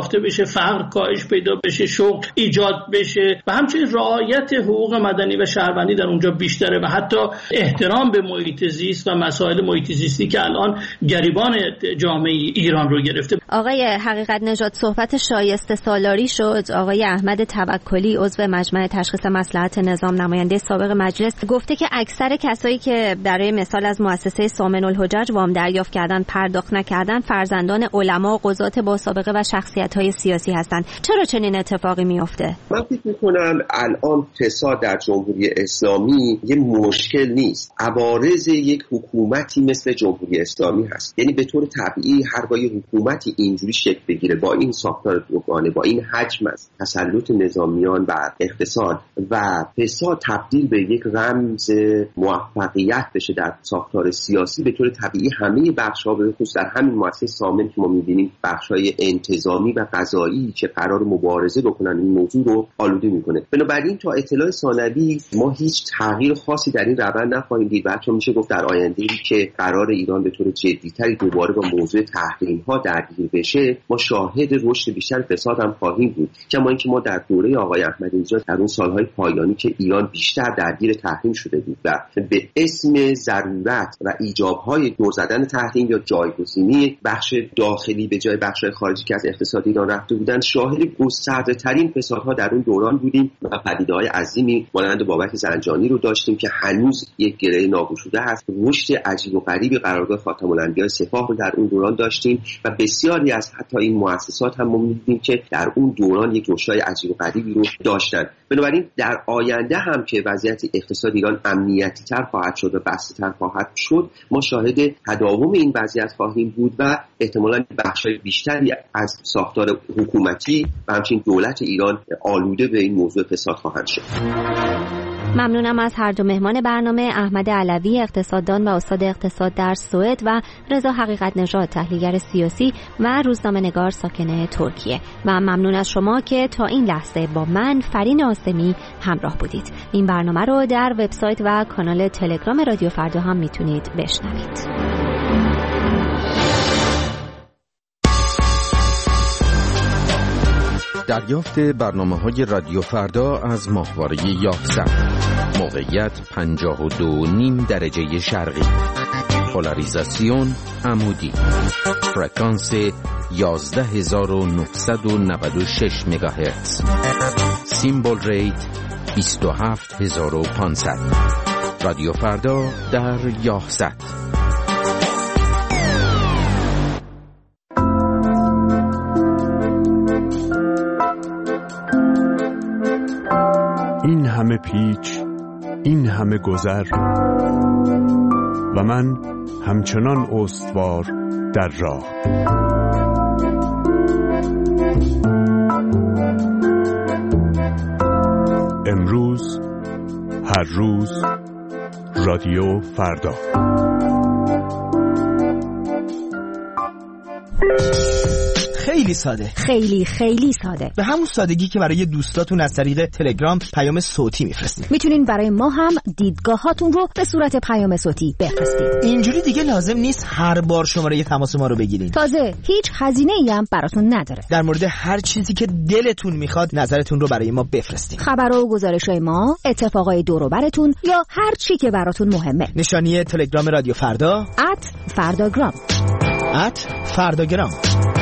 ساخته بشه، فقر کاهش پیدا بشه، شغل ایجاد بشه و همچنین رعایت حقوق مدنی و شهروندی در اونجا بیشتره و حتی احترام به محیط زیست و مسائل محیط زیستی که الان گریبان جامعه ایران رو گرفته. آقای حقیقت نژاد، صحبت شایسته سالاری شد. آقای احمد توکلی عضو مجمع تشخیص مصلحت نظام، نماینده سابق مجلس، گفته که اکثر کسایی که برای مثال از مؤسسه سامن الحجج وام دریافت کردن پرداخت نکردن فرزندان علما و قضات با سابقه و شخصیت‌های سیاسی هستند. چرا چنین اتفاقی میفته؟ من فکر می‌کنم الان فساد در جمهوری اسلامی یه مشکل نیست، عوارض یک حکومتی مثل جمهوری اسلامی هست. یعنی به طور طبیعی هرگاه حکومتی اینجوری شکل بگیره با این ساختار دوگانه، با این حجم از تسلط نظامیان بر اقتصاد و فساد تبدیل به یک رمز موفقیت بشه در ساختار سیاسی، به طور طبیعی همه بخش‌ها به خصوص در همین مؤسسه سامن که ما می‌بینیم بخش‌های انتظامی و قضایی که قرار مبارزه بکنن این موضوع رو آلوده می‌کنه. بنابراین تا اطلاع ثانوی ما هیچ تغییر خاصی در این روند نخواهیم دید و حتی میشه گفت در آینده‌ای که قرار ایران به طور جدی‌تری دوباره با موضوع تحریم‌ها درگیر بشه، ما شاهد رشد بیشتر فساد هم خواهیم بود. کما اینکه ما در دوره آقای احمدی نژاد در اون سالهای پایانی که ایران بیشتر درگیر تحریم شده بود و به اسم ضرورت و ایجاب‌های دور زدن تحریم یا جایگزینی بخش داخلی به جای بخش‌های خارجی که از اقتصاد ایران رفته بودند، شاهد گسترده‌ترین فسادها در اون دوران بودیم و پدیده‌های عظیمی مانند بابک زنجانی رو داشتیم که هنوز یک گره ناگشوده هست. رشد عجیب و غریبی قرارگاه خاتم الانبیاء سپاه رو در اون دوران داشتیم و بسیاری از حتی این مؤسسات هم ما می‌بینیم که در اون دوران یک رشدهای عجیب و غریبی رو داشتن. بنابراین در آینده هم که وضعیت اقتصاد ایران امنیتی تر خواهد شد و بسته تر خواهد شد، ما شاهد تداوم این وضعیت خواهیم بود و احتمالاً بخش‌های بیشتری از ساختار حکومتی و همچنین دولت ایران آلوده به این موضوع فساد خواهند شد. ممنونم از هر دو مهمان برنامه، احمد علوی اقتصاددان و استاد اقتصاد در سوئد و رضا حقیقت نژاد تحلیلگر سیاسی و روزنامه‌نگار ساکن ترکیه. و ممنون از شما که تا این لحظه با من فرین آسمی همراه بودید. این برنامه رو در وبسایت و کانال تلگرام رادیو فردا هم میتونید بشنوید. دریافت برنامه‌های رادیو فردا از ماهواره یاحصت. موقعیت پنجاه و دو و نیم درجه شرقی. پولاریزاسیون عمودی. فرکانس یازده هزار و نهصد و نود و شش مگاهرتز. سیمبل ریت بیست و هفت هزار و پانصد. رادیو فردا در یاحصت. این همه پیچ، این همه گذر و من همچنان استوار در راه. امروز، هر روز، رادیو فردا. خیلی ساده، خیلی خیلی ساده، به همون سادگی که برای دوستاتون از طریق تلگرام پیام صوتی میفرستید. میتونین برای ما هم دیدگاهاتون رو به صورت پیام صوتی بفرستید. اینجوری دیگه لازم نیست هر بار شماره تماس ما رو بگیرین. تازه هیچ هزینه‌ای هم براتون نداره. در مورد هر چیزی که دلتون میخواد نظرتون رو برای ما بفرستید. خبرها و گزارش‌های ما، اتفاقای دور و برتون یا هر چی که براتون مهمه. نشانی تلگرام رادیو فردا ات فرداگرام ات فرداگرام